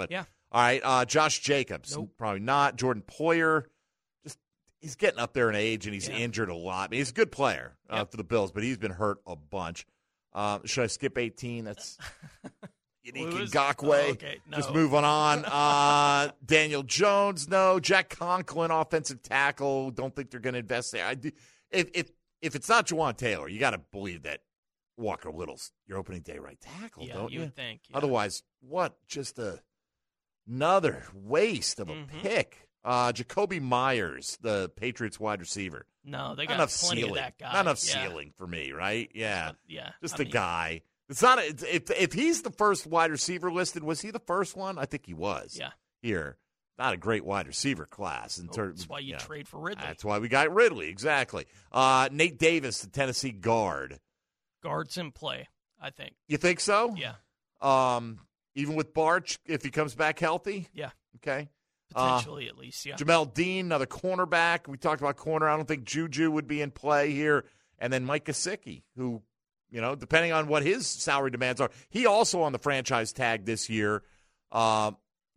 All right, uh, Josh Jacobs, Nope. probably not. Jordan Poyer, just he's getting up there in age, and he's Yeah. injured a lot. I mean, he's a good player uh, Yep. for the Bills, but he's been hurt a bunch. Uh, should I skip eighteen? That's Yannick Who is- Ngakwe. oh, okay. No. Just moving on. Uh, Daniel Jones, no. Jack Conklin, offensive tackle. Don't think they're going to invest there. I do, if if if it's not Juwan Taylor, you got to believe that Walker Little's your opening day right tackle, Yeah, don't you you? would think. Yeah. Otherwise, what? Just a another waste of a Mhm. pick. Uh, Jacoby Myers, the Patriots wide receiver. No, they Not got enough plenty ceiling. of that guy. Not enough Yeah. ceiling for me, right? Yeah. Yeah. Just I a mean, guy. It's not. A, it's, if if he's the first wide receiver listed, was he the first one? I think he was. Yeah. Here, not a great wide receiver class in Oh, terms. that's why you yeah. trade for Ridley. That's why we got Ridley. Exactly. Uh, Nate Davis, the Tennessee guard. Guards in play, I think. You think so? Yeah. Um, even with Barch, if he comes back healthy. Yeah. Okay. Uh, Potentially, at least. Yeah. Jamel Dean, another cornerback. We talked about corner. I don't think Juju would be in play here. And then Mike Gesicki, who, you know, depending on what his salary demands are, he also on the franchise tag this year. Uh,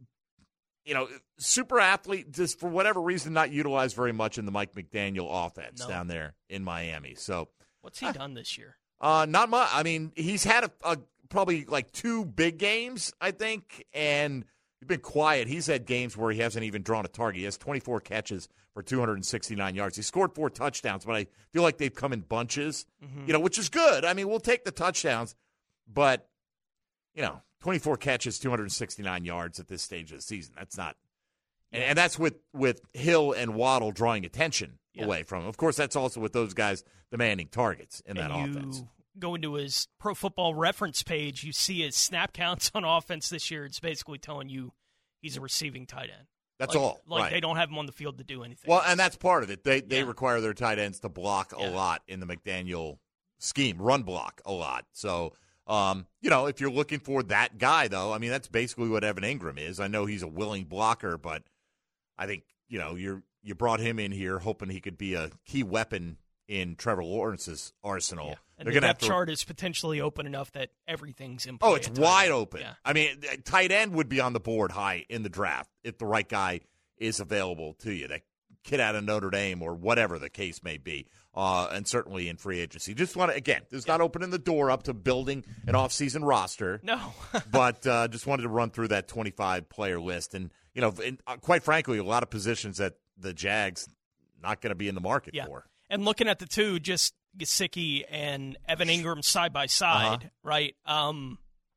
you know, super athlete, just for whatever reason, not utilized very much in the Mike McDaniel offense No. down there in Miami. So, What's he done this year? uh, not much. I mean, he's had a, a probably like two big games, I think, and he's been quiet. He's had games where he hasn't even drawn a target. He has twenty-four catches for two hundred sixty-nine yards. He scored four touchdowns, but I feel like they've come in bunches, Mm-hmm. you know, which is good. I mean, we'll take the touchdowns, but, you know, twenty-four catches, two hundred sixty-nine yards at this stage of the season. That's not and, Yeah. and that's with, with Hill and Waddle drawing attention Yeah. away from him. Of course, that's also with those guys demanding targets in that and offense. you go into his Pro Football Reference page, you see his snap counts on offense this year. It's basically telling you he's a receiving tight end. That's Like- all. Like right. they don't have him on the field to do anything. Well, and that's part of it. They they Yeah. require their tight ends to block a Yeah. lot in the McDaniel scheme, run block a lot. So, um, you know, if you're looking for that guy, though, I mean, that's basically what Evan Ingram is. I know he's a willing blocker, but I think, you know, you're you brought him in here hoping he could be a key weapon in Trevor Lawrence's arsenal. Yeah. And They're the gonna have depth to. chart is potentially open enough that everything's in play. Oh, it's at tight wide end. open. Yeah. I mean, tight end would be on the board high in the draft if the right guy is available to you. That kid out of Notre Dame or whatever the case may be, uh, and certainly in free agency. Just want to, again, this is not opening the door up to building an offseason roster, No. but uh, just wanted to run through that twenty-five player list. And, you know, and, uh, quite frankly, a lot of positions that the Jags not going to be in the market Yeah. for. And looking at the two, just Gesicki and Evan Ingram side by side, Uh-huh. right? Um,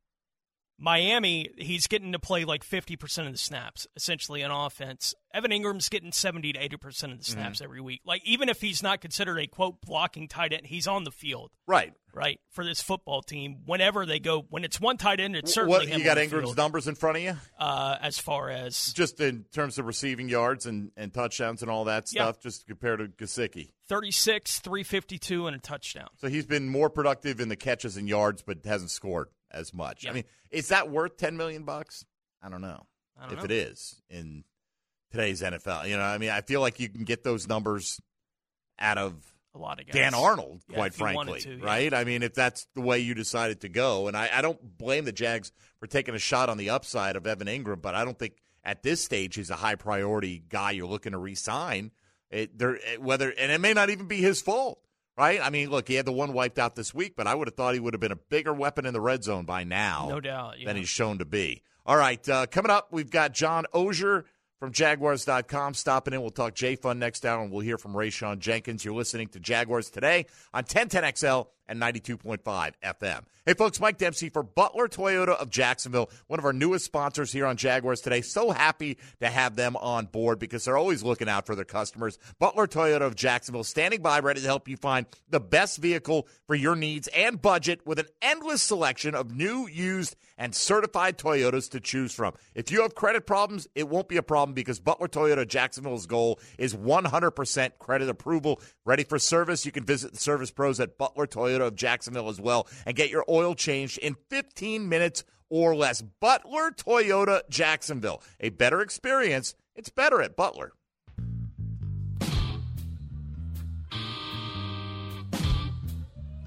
Miami, he's getting to play like fifty percent of the snaps, essentially, on offense. Evan Ingram's getting seventy to eighty percent of the snaps Mm-hmm. every week. Like, even if he's not considered a, quote, blocking tight end, he's on the field, Right. right, for this football team. Whenever they go, when it's one tight end, it's certainly What, him you got on the Ingram's field, numbers in front of you? uh, as far as Just in terms of receiving yards and, and touchdowns and all that Yeah. stuff, just compared to Gesicki. thirty-six, three fifty-two, and a touchdown. So he's been more productive in the catches and yards, but hasn't scored as much. Yeah. I mean, is that worth ten million bucks? I don't know I don't if know. it is in today's N F L. You know, I mean, I feel like you can get those numbers out of A lot of guys. Dan Arnold, Yeah, quite if you wanted frankly, to, yeah. right? I mean, if that's the way you decided to go, and I, I don't blame the Jags for taking a shot on the upside of Evan Ingram, but I don't think at this stage he's a high priority guy you're looking to re-sign. It, there, it- whether and it may not even be his fault, right? I mean, look, he had the one wiped out this week, but I would have thought he would have been a bigger weapon in the red zone by now, No doubt. Yeah. than he's shown to be. All right, uh, coming up, we've got John Oehser from Jaguars dot com stopping in. We'll talk J-Fun next hour, and we'll hear from Rayshon Jenkins. You're listening to Jaguars Today on ten ten X L and ninety-two point five F M. Hey, folks, Mike Dempsey for Butler Toyota of Jacksonville, one of our newest sponsors here on Jaguars Today. So happy to have them on board because they're always looking out for their customers. Butler Toyota of Jacksonville, standing by, ready to help you find the best vehicle for your needs and budget with an endless selection of new, used, and certified Toyotas to choose from. If you have credit problems, it won't be a problem because Butler Toyota of Jacksonville's goal is one hundred percent credit approval. Ready for service? You can visit the service pros at Butler Toyota of Jacksonville as well and get your oil changed in fifteen minutes or less. Butler Toyota Jacksonville. A better experience. It's better at Butler.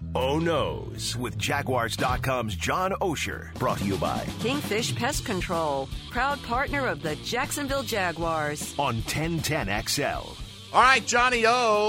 Oh No's with Jaguars dot com's John Osher. Brought to you by Kingfish Pest Control, proud partner of the Jacksonville Jaguars. On ten ten X L. All right, Johnny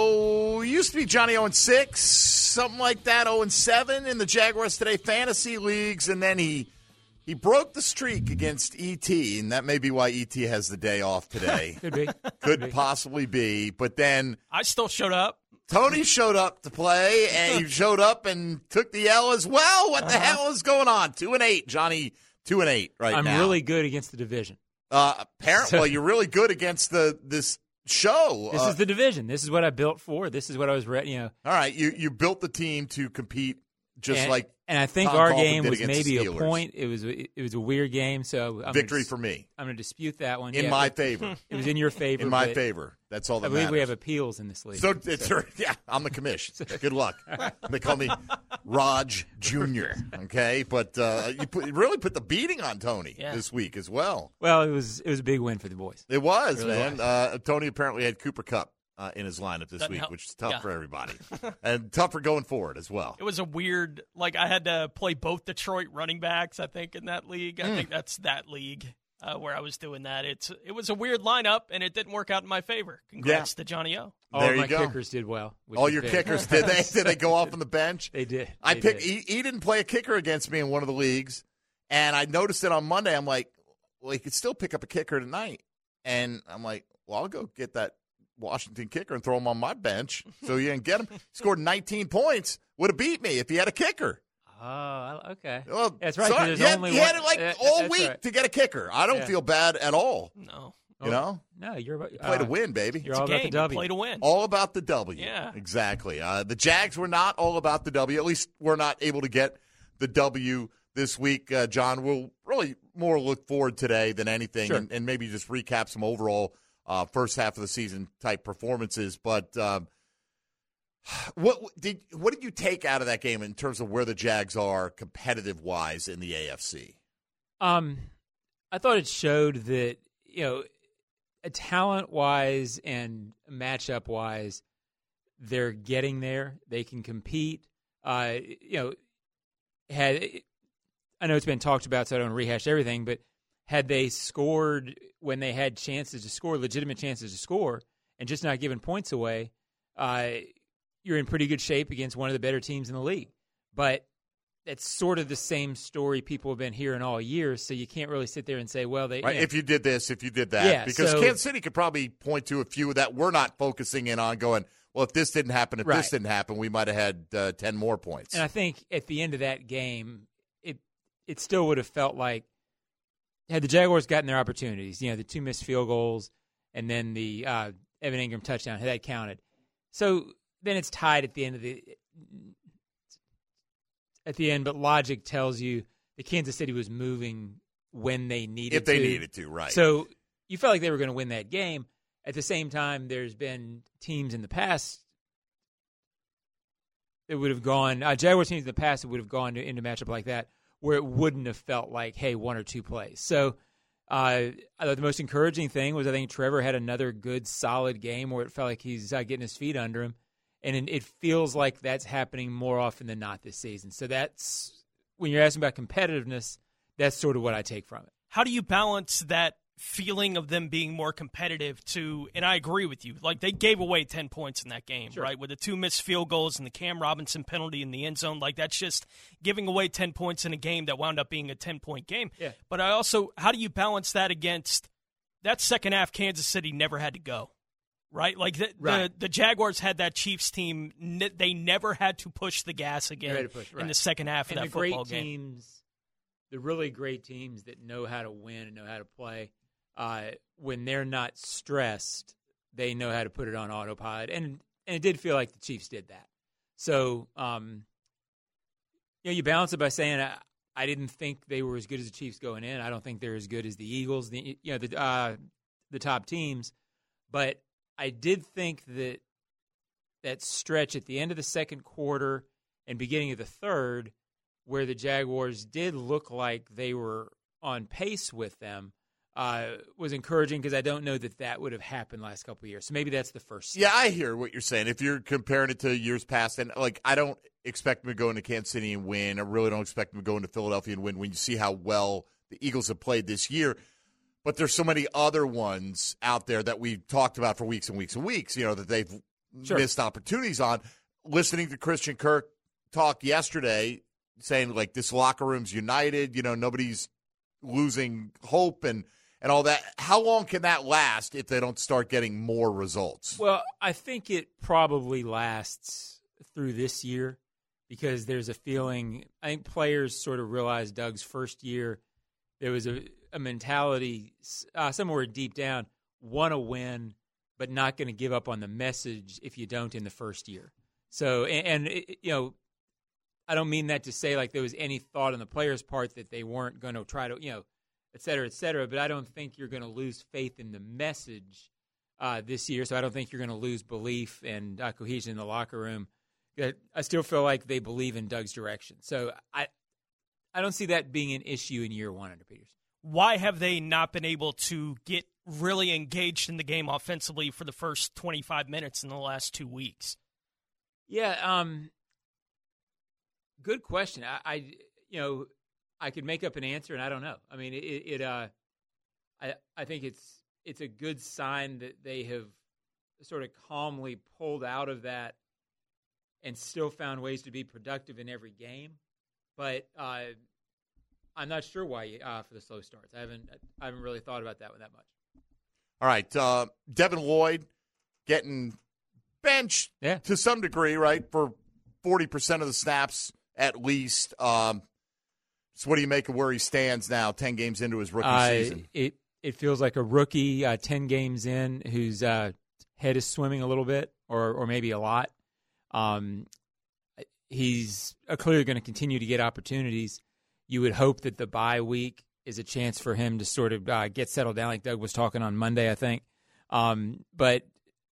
O. Used to be Johnny O and six, something like that, oh and seven in the Jaguars Today fantasy leagues, and then he he broke the streak against E T, and that may be why E T has the day off today. Could be. Could, Could be. possibly be, but then I still showed up. Tony showed up to play, and he showed up and took the L as well. What the uh-huh. hell is going on? Two and eight, Johnny. Two and eight right I'm now. I'm really good against the division. Uh, apparently, well, you're really good against the this show. This uh, is the division. This is what I built for. This is what I was ready. You know. All right, you you built the team to compete, just and, like. And I think Tom our Coughlin game was maybe a Steelers. point. It was it was a weird game. So I'm victory gonna, for me. I'm going to dispute that one. In yeah, my it, favor. It was in your favor. In my favor. That's all that I believe matters. we have appeals in this league. So, it's, so. yeah, I'm the commish. Good luck. They call me Raj Junior Okay, but uh, you, put, you really put the beating on Tony yeah. this week as well. Well, it was it was a big win for the boys. It was, it really man. Was. Uh, Tony apparently had Cooper Kupp uh, in his lineup this Doesn't week, help. which is tough Yeah. for everybody, and tougher going forward as well. It was a weird, like I had to play both Detroit running backs, I think, in that league. I Mm. think that's that league uh, where I was doing that. It's It was a weird lineup, and it didn't work out in my favor. Congrats Yeah. to Johnny O. All there of you my go. kickers did well. All your big. kickers, did they? Did they go off on the bench? They did. I They picked. did. He, he didn't play a kicker against me in one of the leagues, and I noticed it on Monday. I'm like, well, he could still pick up a kicker tonight, and I'm like, well, I'll go get that Washington kicker and throw him on my bench so you can get him. He scored nineteen points. Would have beat me if he had a kicker. Oh, okay. Well, That's right. 'cause sorry, there's he had, only he one, had it like uh, all that's week right. to get a kicker. I don't Yeah. feel bad at all. No. You know, No, you're about, you play to uh, win, baby. You're It's all a about game. the W. Play to win. All about the W. Yeah. Exactly. Uh, the Jags were not all about the W. At least we're not able to get the W this week. Uh, John, we'll really more look forward today than anything, Sure. and, and maybe just recap some overall uh, first half of the season type performances. But um, what did what did you take out of that game in terms of where the Jags are competitive wise in the A F C? Um, I thought it showed that, you know, talent wise and matchup wise, they're getting there. They can compete. Uh, you know, had I know it's been talked about, so I don't rehash everything, but had they scored when they had chances to score, legitimate chances to score, and just not giving points away, uh, you're in pretty good shape against one of the better teams in the league. But it's sort of the same story people have been hearing all year, so you can't really sit there and say, well, they Right. you know, If you did this, if you did that. Yeah, because so- Kansas City could probably point to a few that we're not focusing in on going, well, if this didn't happen, if Right. this didn't happen, we might have had uh, ten more points. And I think at the end of that game, it it still would have felt like had the Jaguars gotten their opportunities, you know, the two missed field goals and then the uh, Evan Ingram touchdown, had that counted. So then it's tied at the end of the at the end, but logic tells you that Kansas City was moving when they needed to. if they to. needed to, right. So you felt like they were going to win that game. At the same time, there's been teams in the past that would have gone, uh, Jaguars teams in the past that would have gone to, into a matchup like that where it wouldn't have felt like, hey, one or two plays. So uh, I thought the most encouraging thing was I think Trevor had another good, solid game where it felt like he's uh, getting his feet under him. And it, it feels like that's happening more often than not this season. So that's, when you're asking about competitiveness, that's sort of what I take from it. How do you balance that feeling of them being more competitive to, and I agree with you, like they gave away ten points in that game, Sure. right? With the two missed field goals and the Cam Robinson penalty in the end zone, like that's just giving away ten points in a game that wound up being a ten-point game. Yeah. But I also, how do you balance that against that second half Kansas City never had to go, right? Like the, Right. the, the Jaguars had that Chiefs team, ne- they never had to push the gas again They had to push, in right. the second half And of the that football great game. teams, the really great teams that know how to win and know how to play, uh, when they're not stressed, they know how to put it on autopilot. And and it did feel like the Chiefs did that. So, um, you know, you balance it by saying I, I didn't think they were as good as the Chiefs going in. I don't think they're as good as the Eagles, the you know the uh, the top teams. But I did think that that stretch at the end of the second quarter and beginning of the third, where the Jaguars did look like they were on pace with them, uh, was encouraging because I don't know that that would have happened last couple of years. So maybe that's the first step. Yeah, I hear what you're saying. If you're comparing it to years past, and like I don't expect them to go into Kansas City and win. I really don't expect them to go into Philadelphia and win when you see how well the Eagles have played this year. But there's so many other ones out there that we've talked about for weeks and weeks and weeks, you know, that they've sure. missed opportunities on. Listening to Christian Kirk talk yesterday, saying, like, this locker room's united, you know, nobody's losing hope and, and all that. How long can that last if they don't start getting more results? Well, I think it probably lasts through this year because there's a feeling – I think players sort of realized Doug's first year there was a, a mentality uh, somewhere deep down, want to win but not going to give up on the message if you don't in the first year. So, and, and it, you know, I don't mean that to say like there was any thought on the players' part that they weren't going to try to, you know, et cetera, et cetera, but I don't think you're going to lose faith in the message uh, this year. So I don't think you're going to lose belief and uh, cohesion in the locker room. I still feel like they believe in Doug's direction. So I I don't see that being an issue in year one under Peters. Why have they not been able to get really engaged in the game offensively for the first twenty-five minutes in the last two weeks? Yeah, um, good question. I, I, you know, I could make up an answer, and I don't know. I mean, it, it uh, I, I think it's it's a good sign that they have sort of calmly pulled out of that and still found ways to be productive in every game. But uh, I'm not sure why uh, for the slow starts. I haven't I haven't really thought about that one that much. All right, uh, Devin Lloyd getting benched yeah. to some degree, right, for forty percent of the snaps at least. Um, so what do you make of where he stands now, ten games into his rookie uh, season? It it feels like a rookie, uh, ten games in, whose uh, head is swimming a little bit or or maybe a lot. Um, he's uh, clearly going to continue to get opportunities. You would hope that the bye week is a chance for him to sort of uh, get settled down, like Doug was talking on Monday, I think. Um, but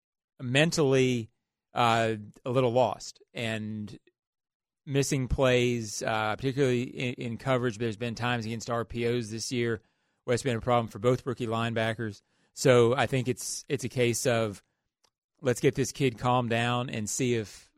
mentally, uh, a little lost and missing plays, uh, particularly in, in coverage. There's been times against R P Os this year where it's been a problem for both rookie linebackers. So I think it's it's a case of let's get this kid calmed down and see if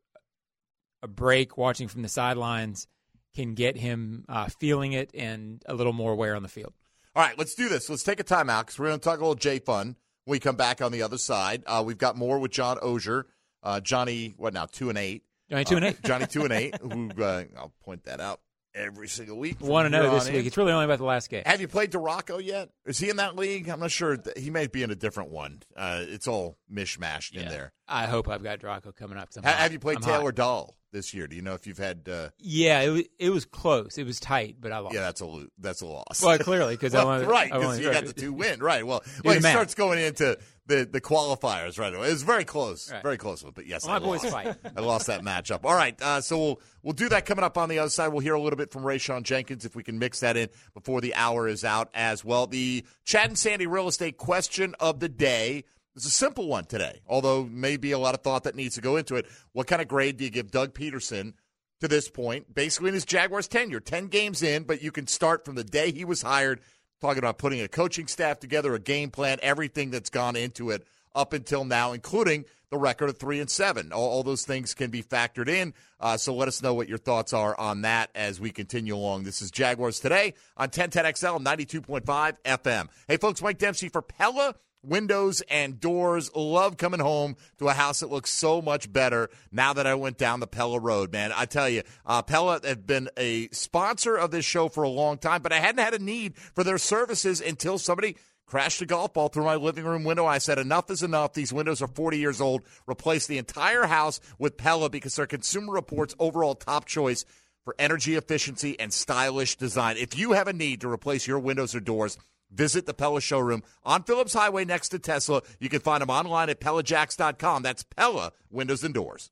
a break watching from the sidelines can get him uh, feeling it and a little more wear on the field. All right, let's do this. Let's take a timeout because we're going to talk a little J-Fun when we come back on the other side. Uh, we've got more with John Oehser. Uh, Johnny, what now, two and eight? Johnny two and eight. Uh, Johnny two and eight, who uh, I'll point that out every single week. Want to know this in. week. It's really only about the last game. Have you played DeRocco yet? Is he in that league? I'm not sure. He may be in a different one. Uh, it's all mishmashed yeah. in there. I hope I've got DeRocco coming up. Ha- have you played I'm Taylor hot. Dahl this year? Do you know if you've had? Uh... Yeah, it was, it was close. It was tight, but I lost. Yeah, that's a lo- that's a loss. Well, clearly because well, I wanted right I because wanted, you right. got the two win right. Well, well he starts going into the, the qualifiers right away. It was very close, right. very close. But yes, well, I my boys lost. fight. I lost that matchup. All right, uh, so we'll we'll do that coming up on the other side. We'll hear a little bit from Rayshawn Jenkins if we can mix that in before the hour is out as well. The Chad and Sandy real estate question of the day. It's a simple one today, although maybe a lot of thought that needs to go into it. What kind of grade do you give Doug Peterson to this point, basically in his Jaguars tenure? ten games in, but you can start from the day he was hired, talking about putting a coaching staff together, a game plan, everything that's gone into it up until now, including the record of three and seven. All, all those things can be factored in. Uh, so let us know what your thoughts are on that as we continue along. This is Jaguars Today on ten ten X L ninety-two point five F M. Hey, folks, Mike Dempsey for Pella Windows and Doors. Love coming home to a house that looks so much better now that I went down the Pella Road, man. I tell you, uh, Pella have been a sponsor of this show for a long time, but I hadn't had a need for their services until somebody crashed a golf ball through my living room window. I said, enough is enough. These windows are forty years old. Replace the entire house with Pella because they're Consumer Reports' overall top choice for energy efficiency and stylish design. If you have a need to replace your windows or doors, visit the Pella showroom on Phillips Highway next to Tesla. You can find them online at Pella Jacks dot com. That's Pella Windows and Doors.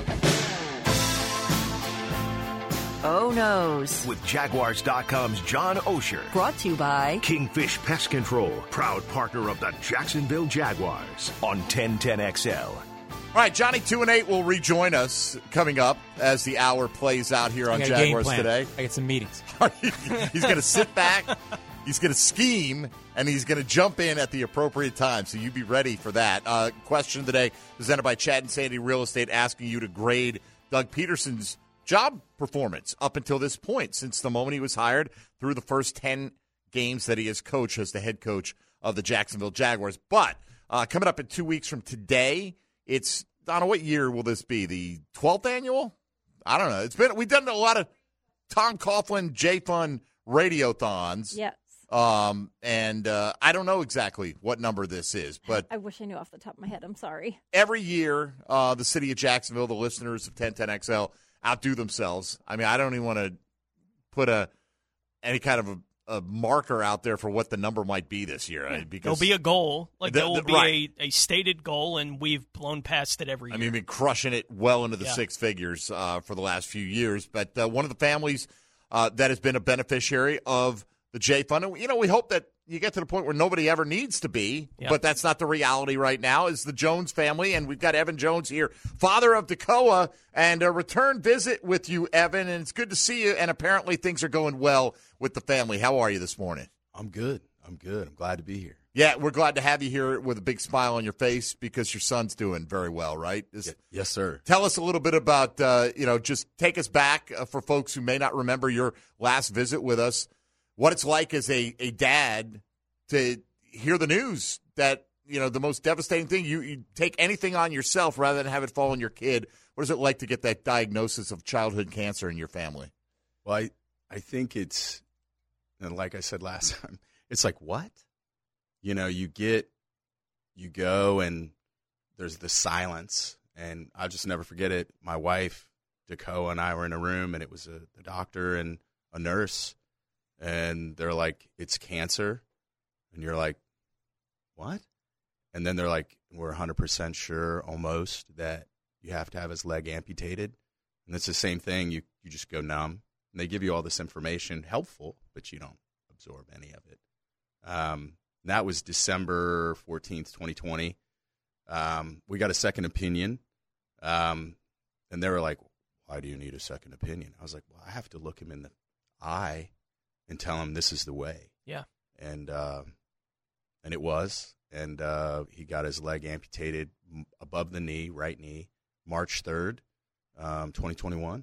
Oh No's. With Jaguars dot com's John Oehser. Brought to you by Kingfish Pest Control, proud partner of the Jacksonville Jaguars on ten ten X L. All right, Johnny two and eight will rejoin us coming up as the hour plays out here on I got Jaguars game plan. Today. I get some meetings. He's going to sit back. He's going to scheme, and he's going to jump in at the appropriate time, so you be ready for that. Uh, question today presented by Chad and Sandy Real Estate, asking you to grade Doug Peterson's job performance up until this point, since the moment he was hired through the first ten games that he has coached as the head coach of the Jacksonville Jaguars. But uh, coming up in two weeks from today, it's, I don't know, what year will this be? The twelfth annual? I don't know. It's been, we've done a lot of Tom Coughlin J-Fun radiothons. Yes. Um, and uh, I don't know exactly what number this is, but I wish I knew off the top of my head. I'm sorry. Every year, uh, the city of Jacksonville, the listeners of ten ten X L, outdo themselves. I mean, I don't even want to put a any kind of a, a marker out there for what the number might be this year. Yeah. Because There'll be a goal. Like, the, there will the, be right. a, a stated goal, and we've blown past it every year. I mean, we've been crushing it well into the yeah. six figures uh, for the last few years. But uh, one of the families uh, that has been a beneficiary of the J Fund, and, you know, we hope that you get to the point where nobody ever needs to be, yeah. but that's not the reality right now, is the Jones family. And we've got Evan Jones here, father of Dakoa, and a return visit with you, Evan. And it's good to see you. And apparently things are going well with the family. How are you this morning? I'm good. I'm good. I'm glad to be here. Yeah, we're glad to have you here with a big smile on your face because your son's doing very well, right? Is, yes, sir. Tell us a little bit about, uh, you know, just take us back uh, for folks who may not remember your last visit with us, what it's like as a, a dad to hear the news that, you know, the most devastating thing, you, you take anything on yourself rather than have it fall on your kid. What is it like to get that diagnosis of childhood cancer in your family? Well, I, I think it's, and like I said last time, it's like, what? You know, you get, you go, and there's the silence, and I'll just never forget it. My wife, Dakoa, and I were in a room, and it was a, a doctor and a nurse, and they're like, it's cancer. And you're like, what? And then they're like, we're one hundred percent sure almost that you have to have his leg amputated. And it's the same thing. You, you just go numb. And they give you all this information, helpful, but you don't absorb any of it. Um, that was December fourteenth, twenty twenty. Um, we got a second opinion. Um, and they were like, why do you need a second opinion? I was like, well, I have to look him in the eye and tell him this is the way. Yeah. And uh, and it was. And uh, he got his leg amputated above the knee, right knee, March third, um, twenty twenty-one.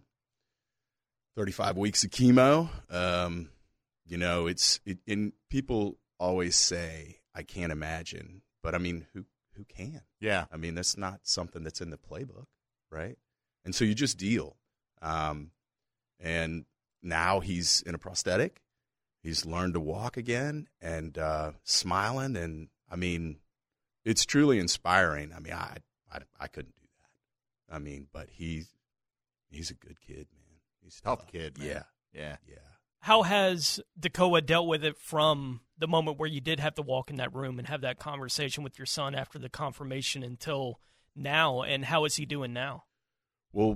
thirty-five weeks of chemo. Um, you know, it's it, and people always say, I can't imagine. But, I mean, who who can? Yeah. I mean, that's not something that's in the playbook, right? And so you just deal. Um, and now he's in a prosthetic. He's learned to walk again and uh, smiling. And, I mean, it's truly inspiring. I mean, I, I, I couldn't do that. I mean, but he's, he's a good kid, man. He's tough tough. kid, man. Yeah. Yeah. Yeah. How has Dakoa dealt with it from the moment where you did have to walk in that room and have that conversation with your son after the confirmation until now, and how is he doing now? Well,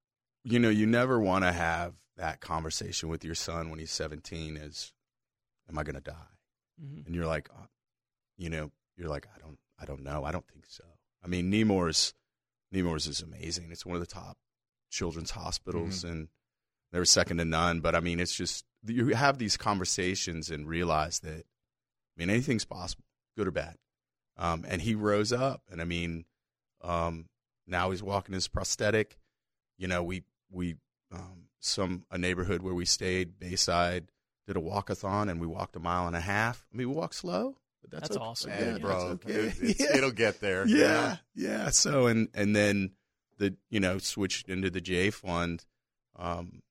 you know, you never want to have that conversation with your son when he's seventeen is, am I going to die? Mm-hmm. And you're like, oh, you know, you're like, I don't, I don't know. I don't think so. I mean, Nemours, Nemours is amazing. It's one of the top children's hospitals, mm-hmm. and they're second to none. But I mean, it's just, you have these conversations and realize that, I mean, anything's possible, good or bad. Um, and he rose up, and I mean, um, now he's walking his prosthetic. You know, we, we, um, some, a neighborhood where we stayed, Bayside, did a walkathon, and we walked a mile and a half. I mean, we walk slow, but that's, that's okay. awesome. Yeah, Yeah, bro. okay. It, it's, yeah. It'll get there. Yeah, yeah. yeah. So, and, and then the, you know, switched into the J Fund. Um,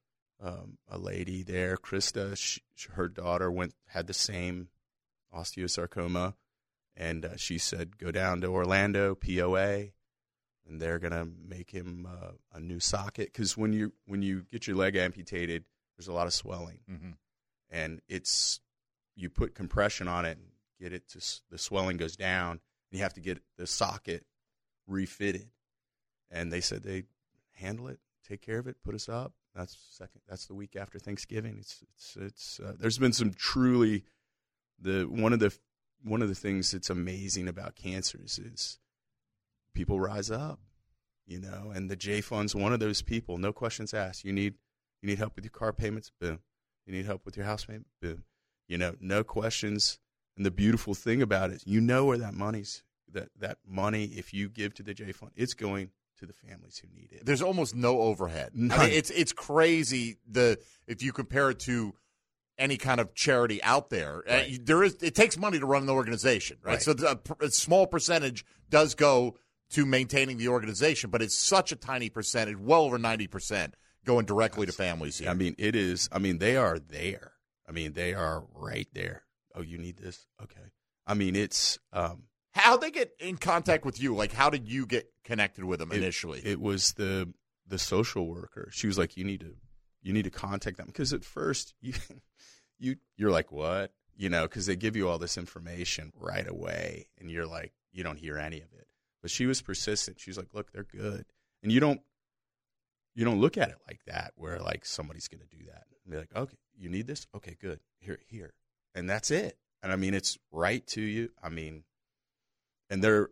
um, a lady there, Krista, she, her daughter went, had the same osteosarcoma, and uh, she said, go down to Orlando, P O A, and they're going to make him uh, a new socket. Because when you, when you get your leg amputated, there's a lot of swelling. Mm-hmm. And it's, you put compression on it and get it to, the swelling goes down, and you have to get the socket refitted. And they said they handle it, take care of it, put us up. That's second. That's the week after Thanksgiving. It's it's it's. Uh, there's been some truly, the one of the one of the things that's amazing about cancers is people rise up, you know, and the J Fund's one of those people. No questions asked. You need you need help with your car payments, boom. You need help with your house payment, boom. You know, no questions. And the beautiful thing about it, you know where that money's that that money, if you give to the J Fund, it's going to the families who need it. There's almost no overhead. None. I mean, it's it's crazy the if you compare it to any kind of charity out there. Right. Uh, there is it takes money to run an organization, right? Right. So a, a small percentage does go to maintaining the organization, but it's such a tiny percentage, well over ninety percent going directly to families here. I mean, it is. I mean, they are there. I mean, they are right there. Oh, you need this? Okay. I mean, it's. Um, How'd they get in contact with you? Like, how did you get connected with them it, initially? It was the the social worker. She was like, "You need to, you need to contact them," because at first you, you you're like, "What?" You know, because they give you all this information right away, and you're like, you don't hear any of it. But she was persistent. She was like, "Look, they're good," and you don't you don't look at it like that, where like somebody's going to do that. And they're like, "Okay, you need this? Okay, good. Here, here," and that's it. And I mean, it's right to you. I mean. And they're,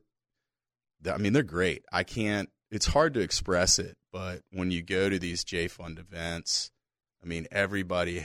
I mean, they're great. I can't, it's hard to express it, but when you go to these J Fund events, I mean, everybody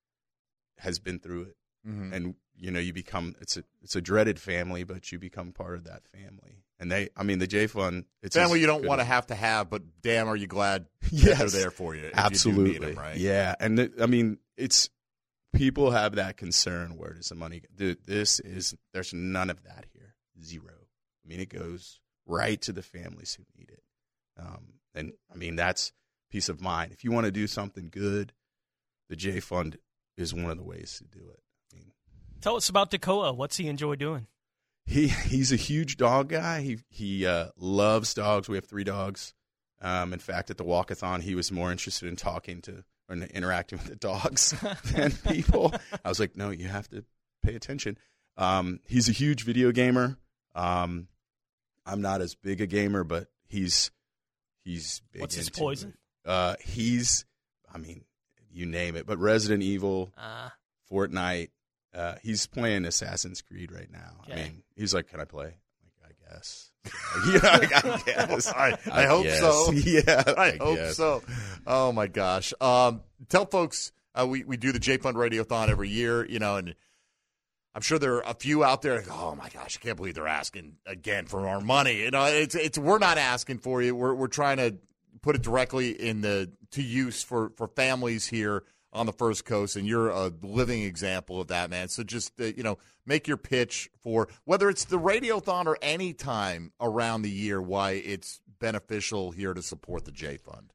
has been through it. Mm-hmm. And, you know, you become, it's a, it's a dreaded family, but you become part of that family. And they, I mean, the J Fund, it's family you don't want to have to have, but damn, are you glad yes, they're there for you? Absolutely. You do need them, right? Yeah. And th- I mean, it's, people have that concern. Where does the money go? Dude, this is, there's none of that here. Zero. I mean, it goes right to the families who need it. Um, and, I mean, that's peace of mind. If you want to do something good, the J Fund is one of the ways to do it. I mean, tell us about Dakoa. What's he enjoy doing? He He's a huge dog guy. He he uh, loves dogs. We have three dogs. Um, in fact, at the walkathon, he was more interested in talking to or in interacting with the dogs than people. I was like, no, you have to pay attention. Um, he's a huge video gamer. Um, I'm not as big a gamer, but he's he's big. What's his into poison? It. Uh, he's, I mean, you name it. But Resident Evil, uh. Fortnite. Uh, he's playing Assassin's Creed right now. Okay. I mean, he's like, "Can I play?" I'm like, I guess. yeah, I guess. I, I, I hope guess. so. Yeah, I, I hope guess. so. Oh my gosh. Um, tell folks uh, we we do the J Fund Radiothon every year. You know, and I'm sure there are a few out there. Like, oh my gosh, I can't believe they're asking again for our money. You know, it's it's we're not asking for you. We're we're trying to put it directly in the to use for, for families here on the First Coast, and you're a living example of that, man. So just uh, you know, make your pitch for whether it's the Radiothon or any time around the year why it's beneficial here to support the J Fund.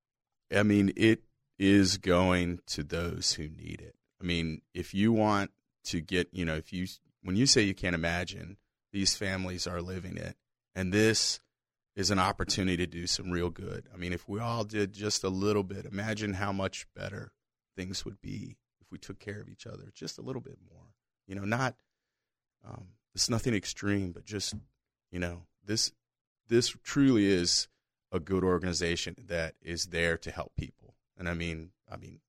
I mean, it is going to those who need it. I mean, if you want to get, you know, if you, when you say you can't imagine, these families are living it. And this is an opportunity to do some real good. I mean, if we all did just a little bit, imagine how much better things would be if we took care of each other just a little bit more. You know, not, um, it's nothing extreme, but just, you know, this, this truly is a good organization that is there to help people. And I mean, I mean,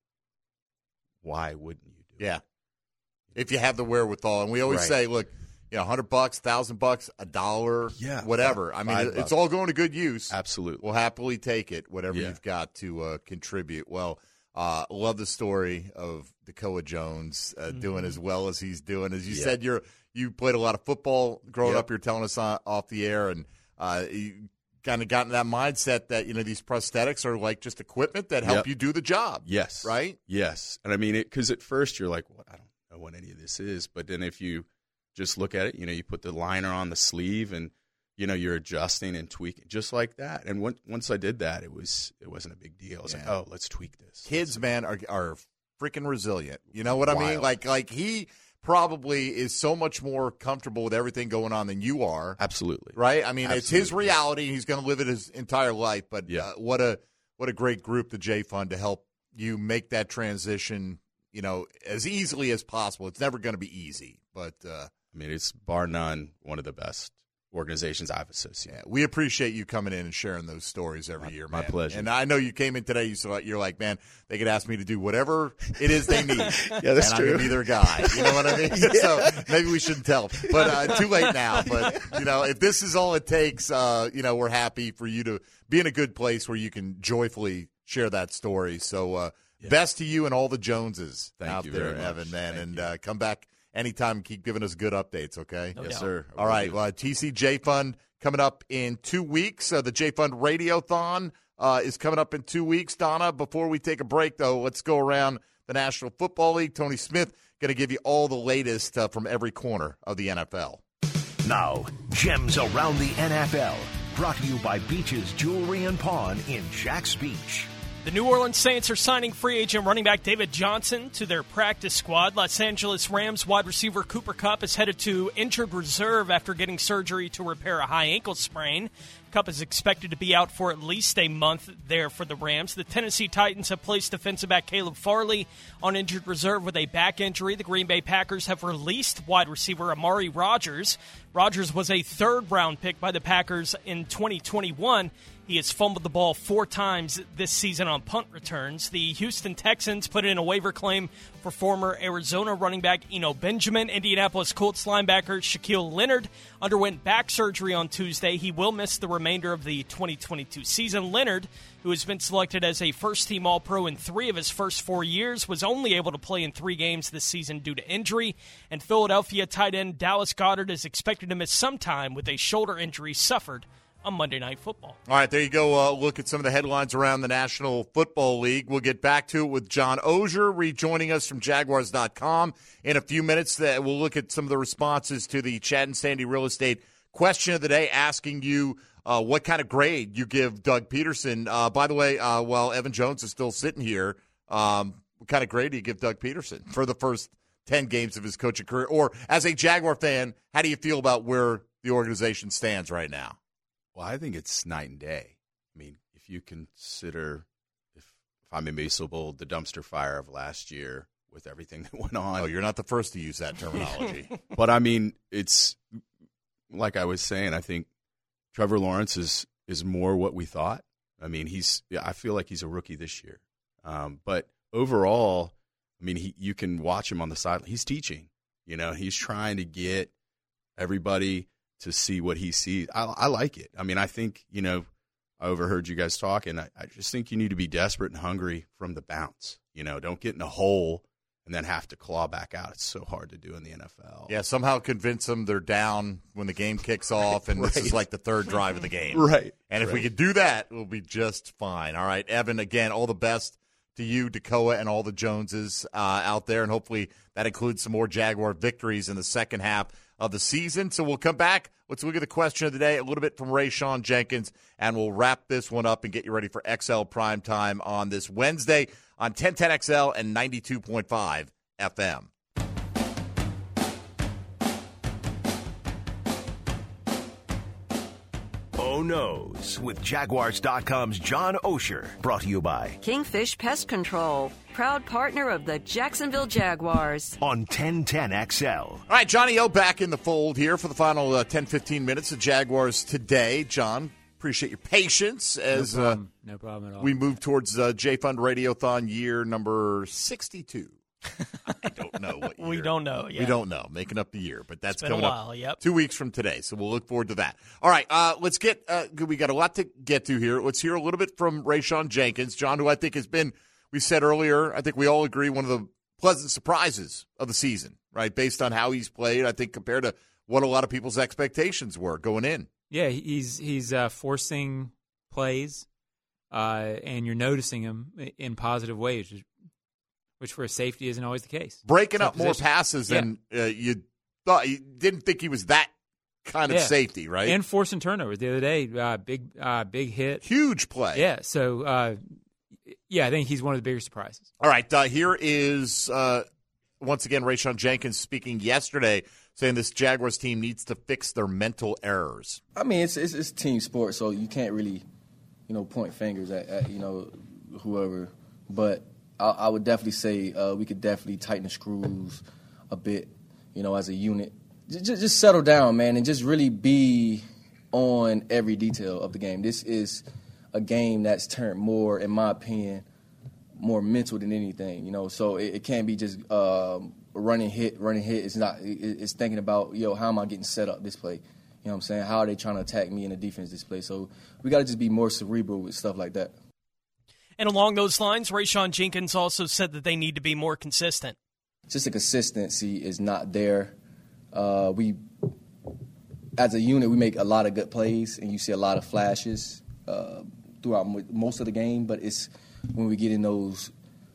why wouldn't you do yeah. it? If you have the wherewithal. And we always Right. say, look, you know, a hundred bucks, thousand bucks, a dollar, Yeah, whatever. five- I mean, five it's bucks. all going to good use. Absolutely. We'll happily take it, whatever Yeah. you've got to uh, contribute. Well, uh, love the story of Dakoa Jones uh, Mm-hmm. doing as well as he's doing. As you Yeah. said, you're you played a lot of football growing Yep. up. You're telling us on, off the air, and uh, you kind of got in that mindset that you know these prosthetics are like just equipment that help Yep. you do the job. Yes. Right? Yes. And I mean, because at first you're like, what? I don't know what any of this is. But then if you just look at it, you know, you put the liner on the sleeve and, you know, you're adjusting and tweaking just like that. And when, once I did that, it, was, it wasn't a big deal. I was Yeah. like, oh, let's tweak this. Kids, man, are are freaking resilient. You know what I mean? Wild. Like like he probably is so much more comfortable with everything going on than you are. Absolutely. Right? I mean, it's his Absolutely. reality. He's going to live it his entire life. But Yeah. uh, what a what a great group, the J Fund, to help you make that transition, you know, as easily as possible. It's never going to be easy, but uh, I mean, it's bar none one of the best organizations I've associated. yeah, we appreciate you coming in and sharing those stories every My- year, my man. pleasure. And I know you came in today. You saw you're like, man, they could ask me to do whatever it is they need. Yeah, that's and true. I'm gonna be their guy. You know what I mean? So maybe we shouldn't tell them. But uh, too late now. But you know, if this is all it takes, uh, you know, we're happy for you to be in a good place where you can joyfully share that story. So uh, Yeah. best to you and all the Joneses Thank out you there, very much. Evan, man, Thank and you. uh, come back anytime. Keep giving us good updates, okay? No yes, doubt. sir. All right, well, T C J Fund coming up in two weeks. Uh, the J Fund Radiothon uh, is coming up in two weeks. Donna, before we take a break, though, let's go around the National Football League. Tony Smith going to give you all the latest uh, from every corner of the N F L. Now, Gems Around the N F L, brought to you by Beach's Jewelry and Pawn in Jack's Beach. The New Orleans Saints are signing free agent running back David Johnson to their practice squad. Los Angeles Rams wide receiver Cooper Kupp is headed to injured reserve after getting surgery to repair a high ankle sprain. Kupp is expected to be out for at least a month there for the Rams. The Tennessee Titans have placed defensive back Caleb Farley on injured reserve with a back injury. The Green Bay Packers have released wide receiver Amari Rodgers. Rodgers was a third-round pick by the Packers in twenty twenty-one. He has fumbled the ball four times this season on punt returns. The Houston Texans put in a waiver claim for former Arizona running back Eno Benjamin. Indianapolis Colts linebacker Shaquille Leonard underwent back surgery on Tuesday. He will miss the remainder of the twenty twenty-two season. Leonard, who has been selected as a first-team All-Pro in three of his first four years, was only able to play in three games this season due to injury. And Philadelphia tight end Dallas Goedert is expected to miss some time with a shoulder injury suffered on Monday Night Football. All right, there you go. Uh, look at some of the headlines around the National Football League. We'll get back to it with John Oehser rejoining us from Jaguars dot com in a few minutes. That we'll look at some of the responses to the Chad and Sandy Real Estate question of the day, asking you uh, what kind of grade you give Doug Peterson. Uh, by the way, uh, while Evan Jones is still sitting here, um, what kind of grade do you give Doug Peterson for the first ten games of his coaching career? Or as a Jaguar fan, how do you feel about where the organization stands right now? Well, I think it's night and day. I mean, if you consider, if, if I may be so bold, the dumpster fire of last year with everything that went on. Oh, you're not the first to use that terminology. But, I mean, it's like I was saying, I think Trevor Lawrence is, is more what we thought. I mean, he's. I feel like he's a rookie this year. Um, but overall, I mean, he, you can watch him on the side. He's teaching. You know, he's trying to get everybody – to see what he sees. I, I like it. I mean, I think, you know, I overheard you guys talking. I, I just think you need to be desperate and hungry from the bounce. You know, don't get in a hole and then have to claw back out. It's so hard to do in the N F L. Yeah, somehow convince them they're down when the game kicks off, and right. This is like the third drive of the game. Right. And if right. we could do that, we'll be just fine. All right, Evan, again, all the best to you, Dakoa, and all the Joneses uh, out there, and hopefully that includes some more Jaguar victories in the second half of the season. So we'll come back. Let's look at the question of the day, a little bit from Rayshawn Jenkins, and we'll wrap this one up and get you ready for X L Prime Time on this Wednesday on ten ten X L and ninety-two point five F M. Oh No's with Jaguars dot com's John Oehser, brought to you by Kingfish Pest Control, proud partner of the Jacksonville Jaguars. On ten ten X L. All right, Johnny O back in the fold here for the final uh, ten fifteen minutes of Jaguars Today. John, appreciate your patience as no problem, uh, no problem at all. we move towards uh, J Fund Radiothon year number sixty-two. I don't know what year. We don't know yet. We don't know. Making up the year, but that's it's been coming a while, up yep. two weeks from today. So we'll look forward to that. All right, uh, let's get. Uh, we got a lot to get to here. Let's hear a little bit from Rayshawn Jenkins, John, who I think has been. We said earlier, I think we all agree, one of the pleasant surprises of the season, right? Based on how he's played, I think compared to what a lot of people's expectations were going in. Yeah, he's he's uh, forcing plays, uh, and you're noticing him in positive ways. Which for a safety isn't always the case. Breaking up more passes yeah. than uh, you thought. You didn't think he was that kind of yeah. safety, right? And forcing turnovers the other day. Uh, big uh, big hit. Huge play. Yeah, so, uh, yeah, I think he's one of the bigger surprises. All right, uh, here is, uh, once again, Rayshawn Jenkins speaking yesterday, saying this Jaguars team needs to fix their mental errors. I mean, it's it's, it's team sport, so you can't really, you know, point fingers at, at you know, whoever, but I would definitely say uh, we could definitely tighten the screws a bit, you know, as a unit. Just, just settle down, man, and just really be on every detail of the game. This is a game that's turned more, in my opinion, more mental than anything, you know. So it, it can't be just um, running hit, running hit. It's not. It, it's thinking about, yo, how am I getting set up this play? You know what I'm saying? How are they trying to attack me in the defense this play? So we got to just be more cerebral with stuff like that. And along those lines, Rayshawn Jenkins also said that they need to be more consistent. just the consistency is not there. Uh, we, as a unit, we make a lot of good plays, and you see a lot of flashes uh, throughout most of the game. But it's when we get in those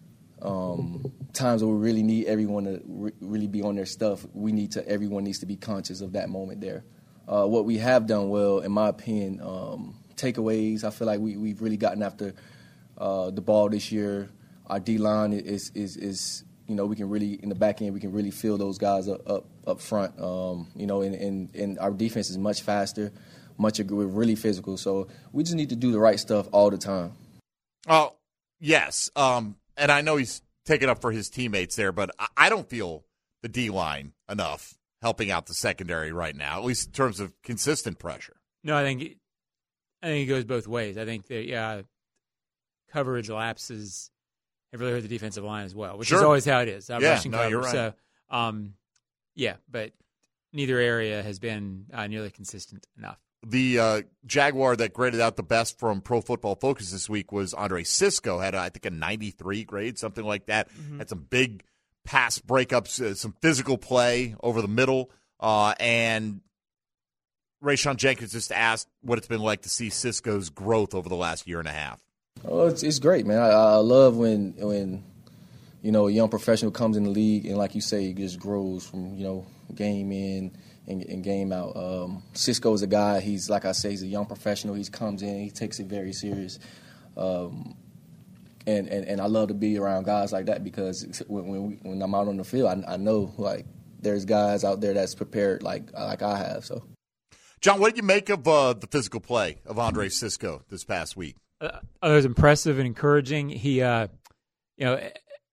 um, times where we really need everyone to re- really be on their stuff, we need to. Everyone needs to be conscious of that moment there. Uh, what we have done well, in my opinion, um, takeaways. I feel like we, we've really gotten after uh, the ball this year. Our D-line is, is, is, you know, we can really, in the back end, we can really fill those guys up up, up front. Um, you know, and, and, and our defense is much faster, much we're really physical. So we just need to do the right stuff all the time. Oh, yes. Um, and I know he's taking up for his teammates there, but I don't feel the D-line enough helping out the secondary right now, at least in terms of consistent pressure. No, I think it, I think it goes both ways. I think that, yeah, coverage lapses have really hurt the defensive line as well, which sure. is always how it is. Yeah, rushing no, cover. you're right. So, um, yeah, but neither area has been uh, nearly consistent enough. The uh, Jaguar that graded out the best from Pro Football Focus this week was Andre Cisco. Had, I think, a ninety-three grade, something like that. Mm-hmm. Had some big pass breakups, uh, some physical play over the middle. Uh, and Rayshawn Jenkins just asked what it's been like to see Cisco's growth over the last year and a half. Oh, it's it's great, man. I, I love when when you know a young professional comes in the league and, like you say, it just grows from you know game in and, and game out. Um, Cisco is a guy. He's like I say, he's a young professional. He comes in, he takes it very serious, um, and, and and I love to be around guys like that because when when, we, when I'm out on the field, I, I know like there's guys out there that's prepared like like I have. So, John, what did you make of uh, the physical play of Andre Cisco this past week? Uh, it was impressive and encouraging. He, uh, you know,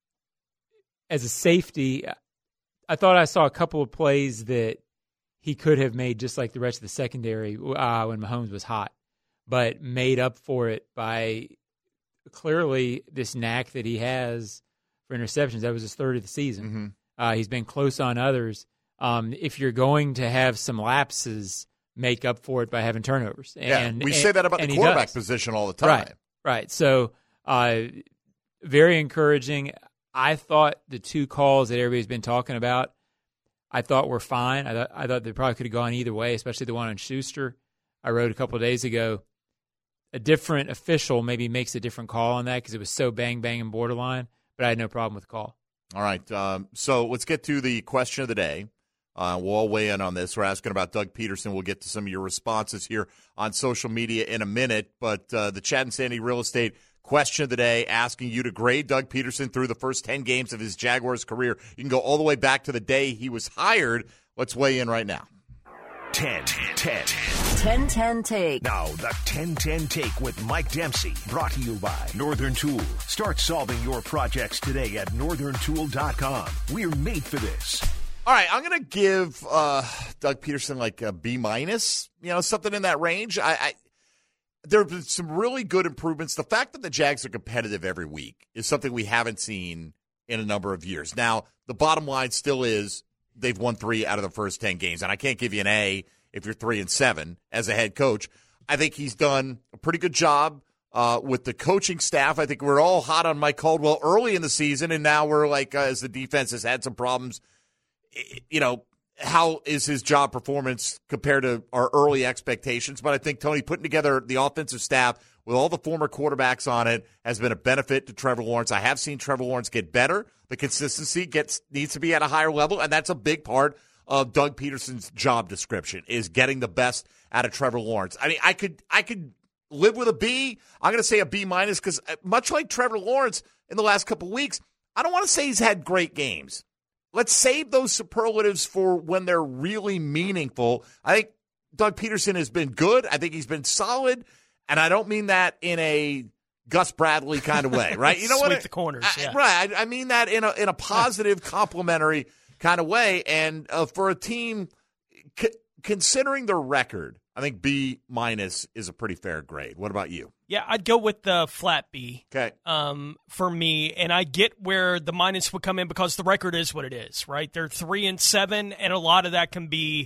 as a safety, I thought I saw a couple of plays that he could have made just like the rest of the secondary uh, when Mahomes was hot, but made up for it by clearly this knack that he has for interceptions. That was his third of the season. Mm-hmm. Uh, he's been close on others. Um, if you're going to have some lapses, make up for it by having turnovers. And, yeah, we and, say that about the quarterback does. position all the time. Right, right. So uh, very encouraging. I thought the two calls that everybody's been talking about, I thought were fine. I, th- I thought they probably could have gone either way, especially the one on Schuster. I wrote a couple of days ago, a different official maybe makes a different call on that because it was so bang, bang, and borderline, but I had no problem with the call. All right, um, so let's get to the question of the day. Uh, we'll all weigh in on this. We're asking about Doug Peterson. We'll get to some of your responses here on social media in a minute. But uh, the Chad and Sandy Real Estate question of the day, asking you to grade Doug Peterson through the first ten games of his Jaguars career. You can go all the way back to the day he was hired. Let's weigh in right now. ten ten ten ten Take. Now, the ten ten Take with Mike Dempsey. Brought to you by Northern Tool. Start solving your projects today at northern tool dot com. We're made for this. All right, I'm going to give uh, Doug Peterson like a B minus, you know, something in that range. I, I there have been some really good improvements. The fact that the Jags are competitive every week is something we haven't seen in a number of years. Now, the bottom line still is they've won three out of the first ten games, and I can't give you an A if you're three and seven as a head coach. I think he's done a pretty good job uh, with the coaching staff. I think we're all hot on Mike Caldwell early in the season, and now we're like, uh, as the defense has had some problems, you know, how is his job performance compared to our early expectations? But I think, Tony, putting together the offensive staff with all the former quarterbacks on it has been a benefit to Trevor Lawrence. I have seen Trevor Lawrence get better. The consistency gets needs to be at a higher level, and that's a big part of Doug Peterson's job description, is getting the best out of Trevor Lawrence. I mean, I could I could live with a B. I'm going to say a B minus because much like Trevor Lawrence in the last couple of weeks, I don't want to say he's had great games. Let's save those superlatives for when they're really meaningful. I think Doug Peterson has been good. I think he's been solid. And I don't mean that in a Gus Bradley kind of way, right? You know what? Sweep the corners, I, yeah. Right. I, I mean that in a in a positive, complimentary kind of way. And uh, for a team, c- considering their record, I think B minus is a pretty fair grade. What about you? Yeah, I'd go with the flat B. Okay. Um, for me, and I get where the minus would come in because the record is what it is, right? They're three and seven, and a lot of that can be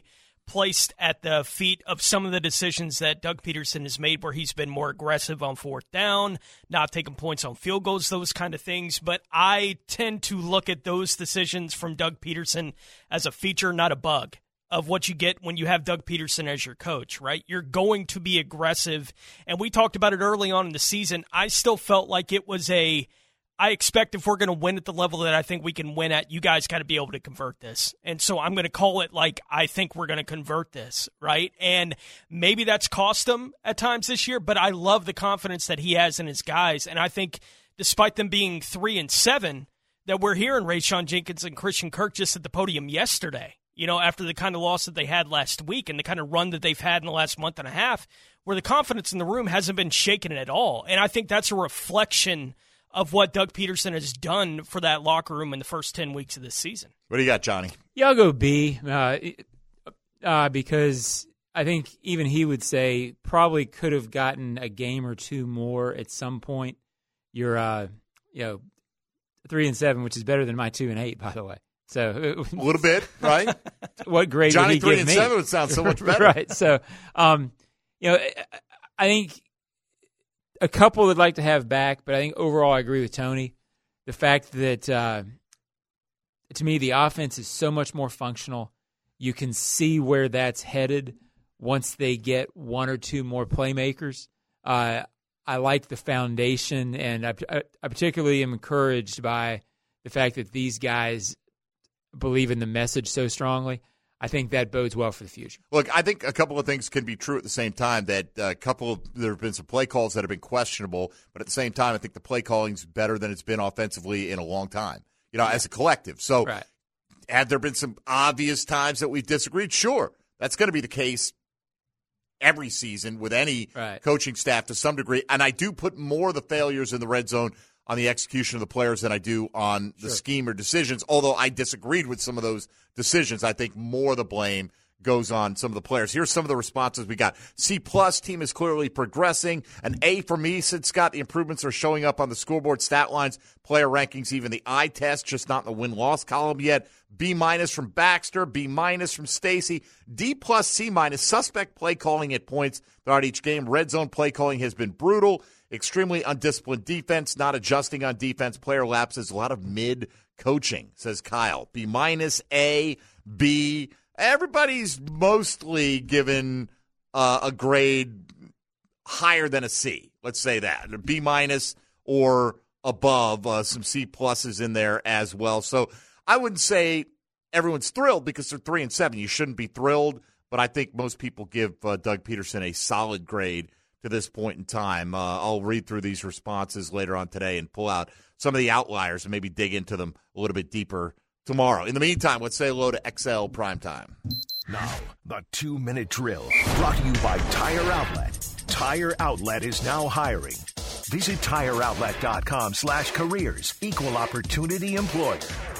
placed at the feet of some of the decisions that Doug Peterson has made, where he's been more aggressive on fourth down, not taking points on field goals, those kind of things. But I tend to look at those decisions from Doug Peterson as a feature, not a bug, of what you get when you have Doug Peterson as your coach, right? You're going to be aggressive. And we talked about it early on in the season. I still felt like it was a, I expect if we're going to win at the level that I think we can win at, you guys got to be able to convert this. And so I'm going to call it like I think we're going to convert this, right? And maybe that's cost him at times this year, but I love the confidence that he has in his guys. And I think despite them being three and seven, that we're hearing Rayshon Jenkins and Christian Kirk just at the podium yesterday, you know, after the kind of loss that they had last week and the kind of run that they've had in the last month and a half, where the confidence in the room hasn't been shaken at all. And I think that's a reflection of what Doug Peterson has done for that locker room in the first ten weeks of this season. What do you got, Johnny? Yeah, I'll go B, uh, uh, because I think even he would say probably could have gotten a game or two more at some point. You're, uh, you know, three and seven, which is better than my two and eight, by the way. So a little bit, right? What grade Johnny would he three give and me? seven would sound so much better, right? So, um, you know, I think a couple would like to have back, but I think overall I agree with Tony. The fact that, uh, to me, the offense is so much more functional. You can see where that's headed once they get one or two more playmakers. Uh, I like the foundation, and I, I, I particularly am encouraged by the fact that these guys believe in the message so strongly. I think that bodes well for the future. Look, I think a couple of things can be true at the same time. That a couple of there have been some play calls that have been questionable, but at the same time, I think the play calling's better than it's been offensively in a long time. You know, as a collective. So, right. Have there been some obvious times that we've disagreed? Sure, that's going to be the case every season with any right. coaching staff to some degree. And I do put more of the failures in the red zone on the execution of the players than I do on the sure. scheme or decisions, although I disagreed with some of those decisions. I think more of the blame goes on some of the players. Here's some of the responses we got. C plus, team is clearly progressing. An A for me, said Scott. The improvements are showing up on the scoreboard, stat lines, player rankings, even the eye test, just not in the win-loss column yet. B minus from Baxter, B minus from Stacy. D plus, C minus, suspect play calling at points throughout each game. Red zone play calling has been brutal. Extremely undisciplined defense, not adjusting on defense, player lapses, a lot of mid-coaching, says Kyle. B minus, A, B. Everybody's mostly given uh, a grade higher than a C. Let's say that. A B minus or above. Uh, some C pluses in there as well. So I wouldn't say everyone's thrilled because they're three and seven. You shouldn't be thrilled, but I think most people give uh, Doug Peterson a solid grade to this point in time. Uh, I'll read through these responses later on today and pull out some of the outliers and maybe dig into them a little bit deeper tomorrow. In the meantime, let's say hello to X L Primetime. Now, the two-minute drill, brought to you by Tire Outlet. Tire Outlet is now hiring. Visit TireOutlet.com slash careers. Equal opportunity employer.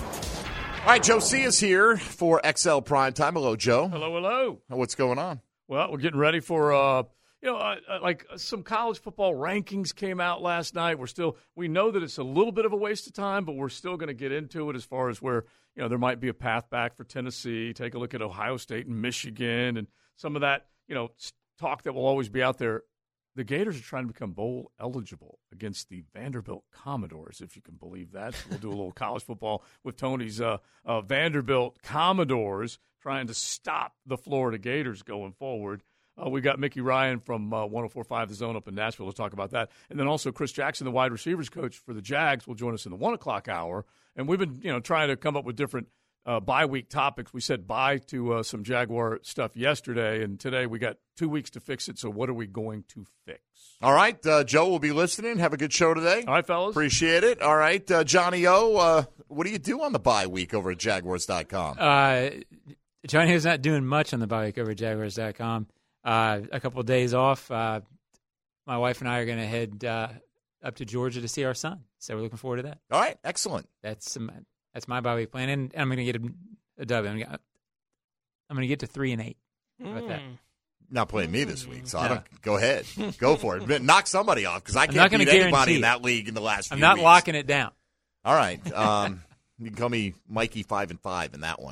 All right, Joe C is here for X L Primetime. Hello, Joe. Hello, hello. What's going on? Well, we're getting ready for uh, you know, uh, like some college football rankings came out last night. We're still, we know that it's a little bit of a waste of time, but we're still going to get into it as far as where, you know, there might be a path back for Tennessee. Take a look at Ohio State and Michigan and some of that, you know, talk that will always be out there. The Gators are trying to become bowl eligible against the Vanderbilt Commodores, if you can believe that. So we'll do a little college football with Tony's uh, uh, Vanderbilt Commodores trying to stop the Florida Gators going forward. Uh, we got Mickey Ryan from uh, one oh four point five The Zone up in Nashville to talk about that. And then also Chris Jackson, the wide receivers coach for the Jags, will join us in the one o'clock hour. And we've been, you know, trying to come up with different uh, bye-week topics. We said bye to uh, some Jaguar stuff yesterday, and today we got two weeks to fix it. So what are we going to fix? All right, uh, Joe will be listening. Have a good show today. All right, fellas. Appreciate it. All right, uh, Johnny O, uh, what do you do on the bye week over at Jaguars dot com? Uh, Johnny is not doing much on the bye week over at Jaguars dot com. Uh, a couple of days off. Uh, my wife and I are going to head uh, up to Georgia to see our son. So we're looking forward to that. All right, excellent. That's some, that's my bye week plan, and, and I'm going to get a, a dub. I'm going to get to three and eight. How about that? Not playing me this week, so I No. don't. Go ahead, go for it. Knock somebody off because I I'm not can't gonna beat anybody guarantee in it. that league in the last. I'm few not weeks. locking it down. All right, um, you can call me Mikey Five and Five in that one.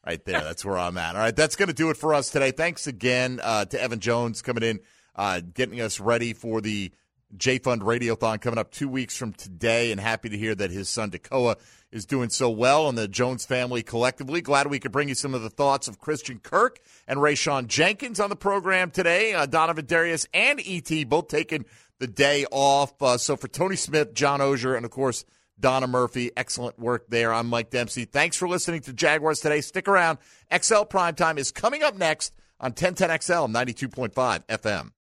right there. That's where I'm at. All right, that's going to do it for us today. Thanks again uh, to Evan Jones coming in, uh, getting us ready for the J-Fund Radiothon coming up two weeks from today, and happy to hear that his son Dakoa is doing so well, and the Jones family collectively. Glad we could bring you some of the thoughts of Christian Kirk and Rayshawn Jenkins on the program today. Uh, Donovan Darius and E T both taking the day off. Uh, so for Tony Smith, John Ogier, and, of course, Donna Murphy, excellent work there. I'm Mike Dempsey. Thanks for listening to Jaguars Today. Stick around. X L Primetime is coming up next on ten ten X L ninety-two point five F M.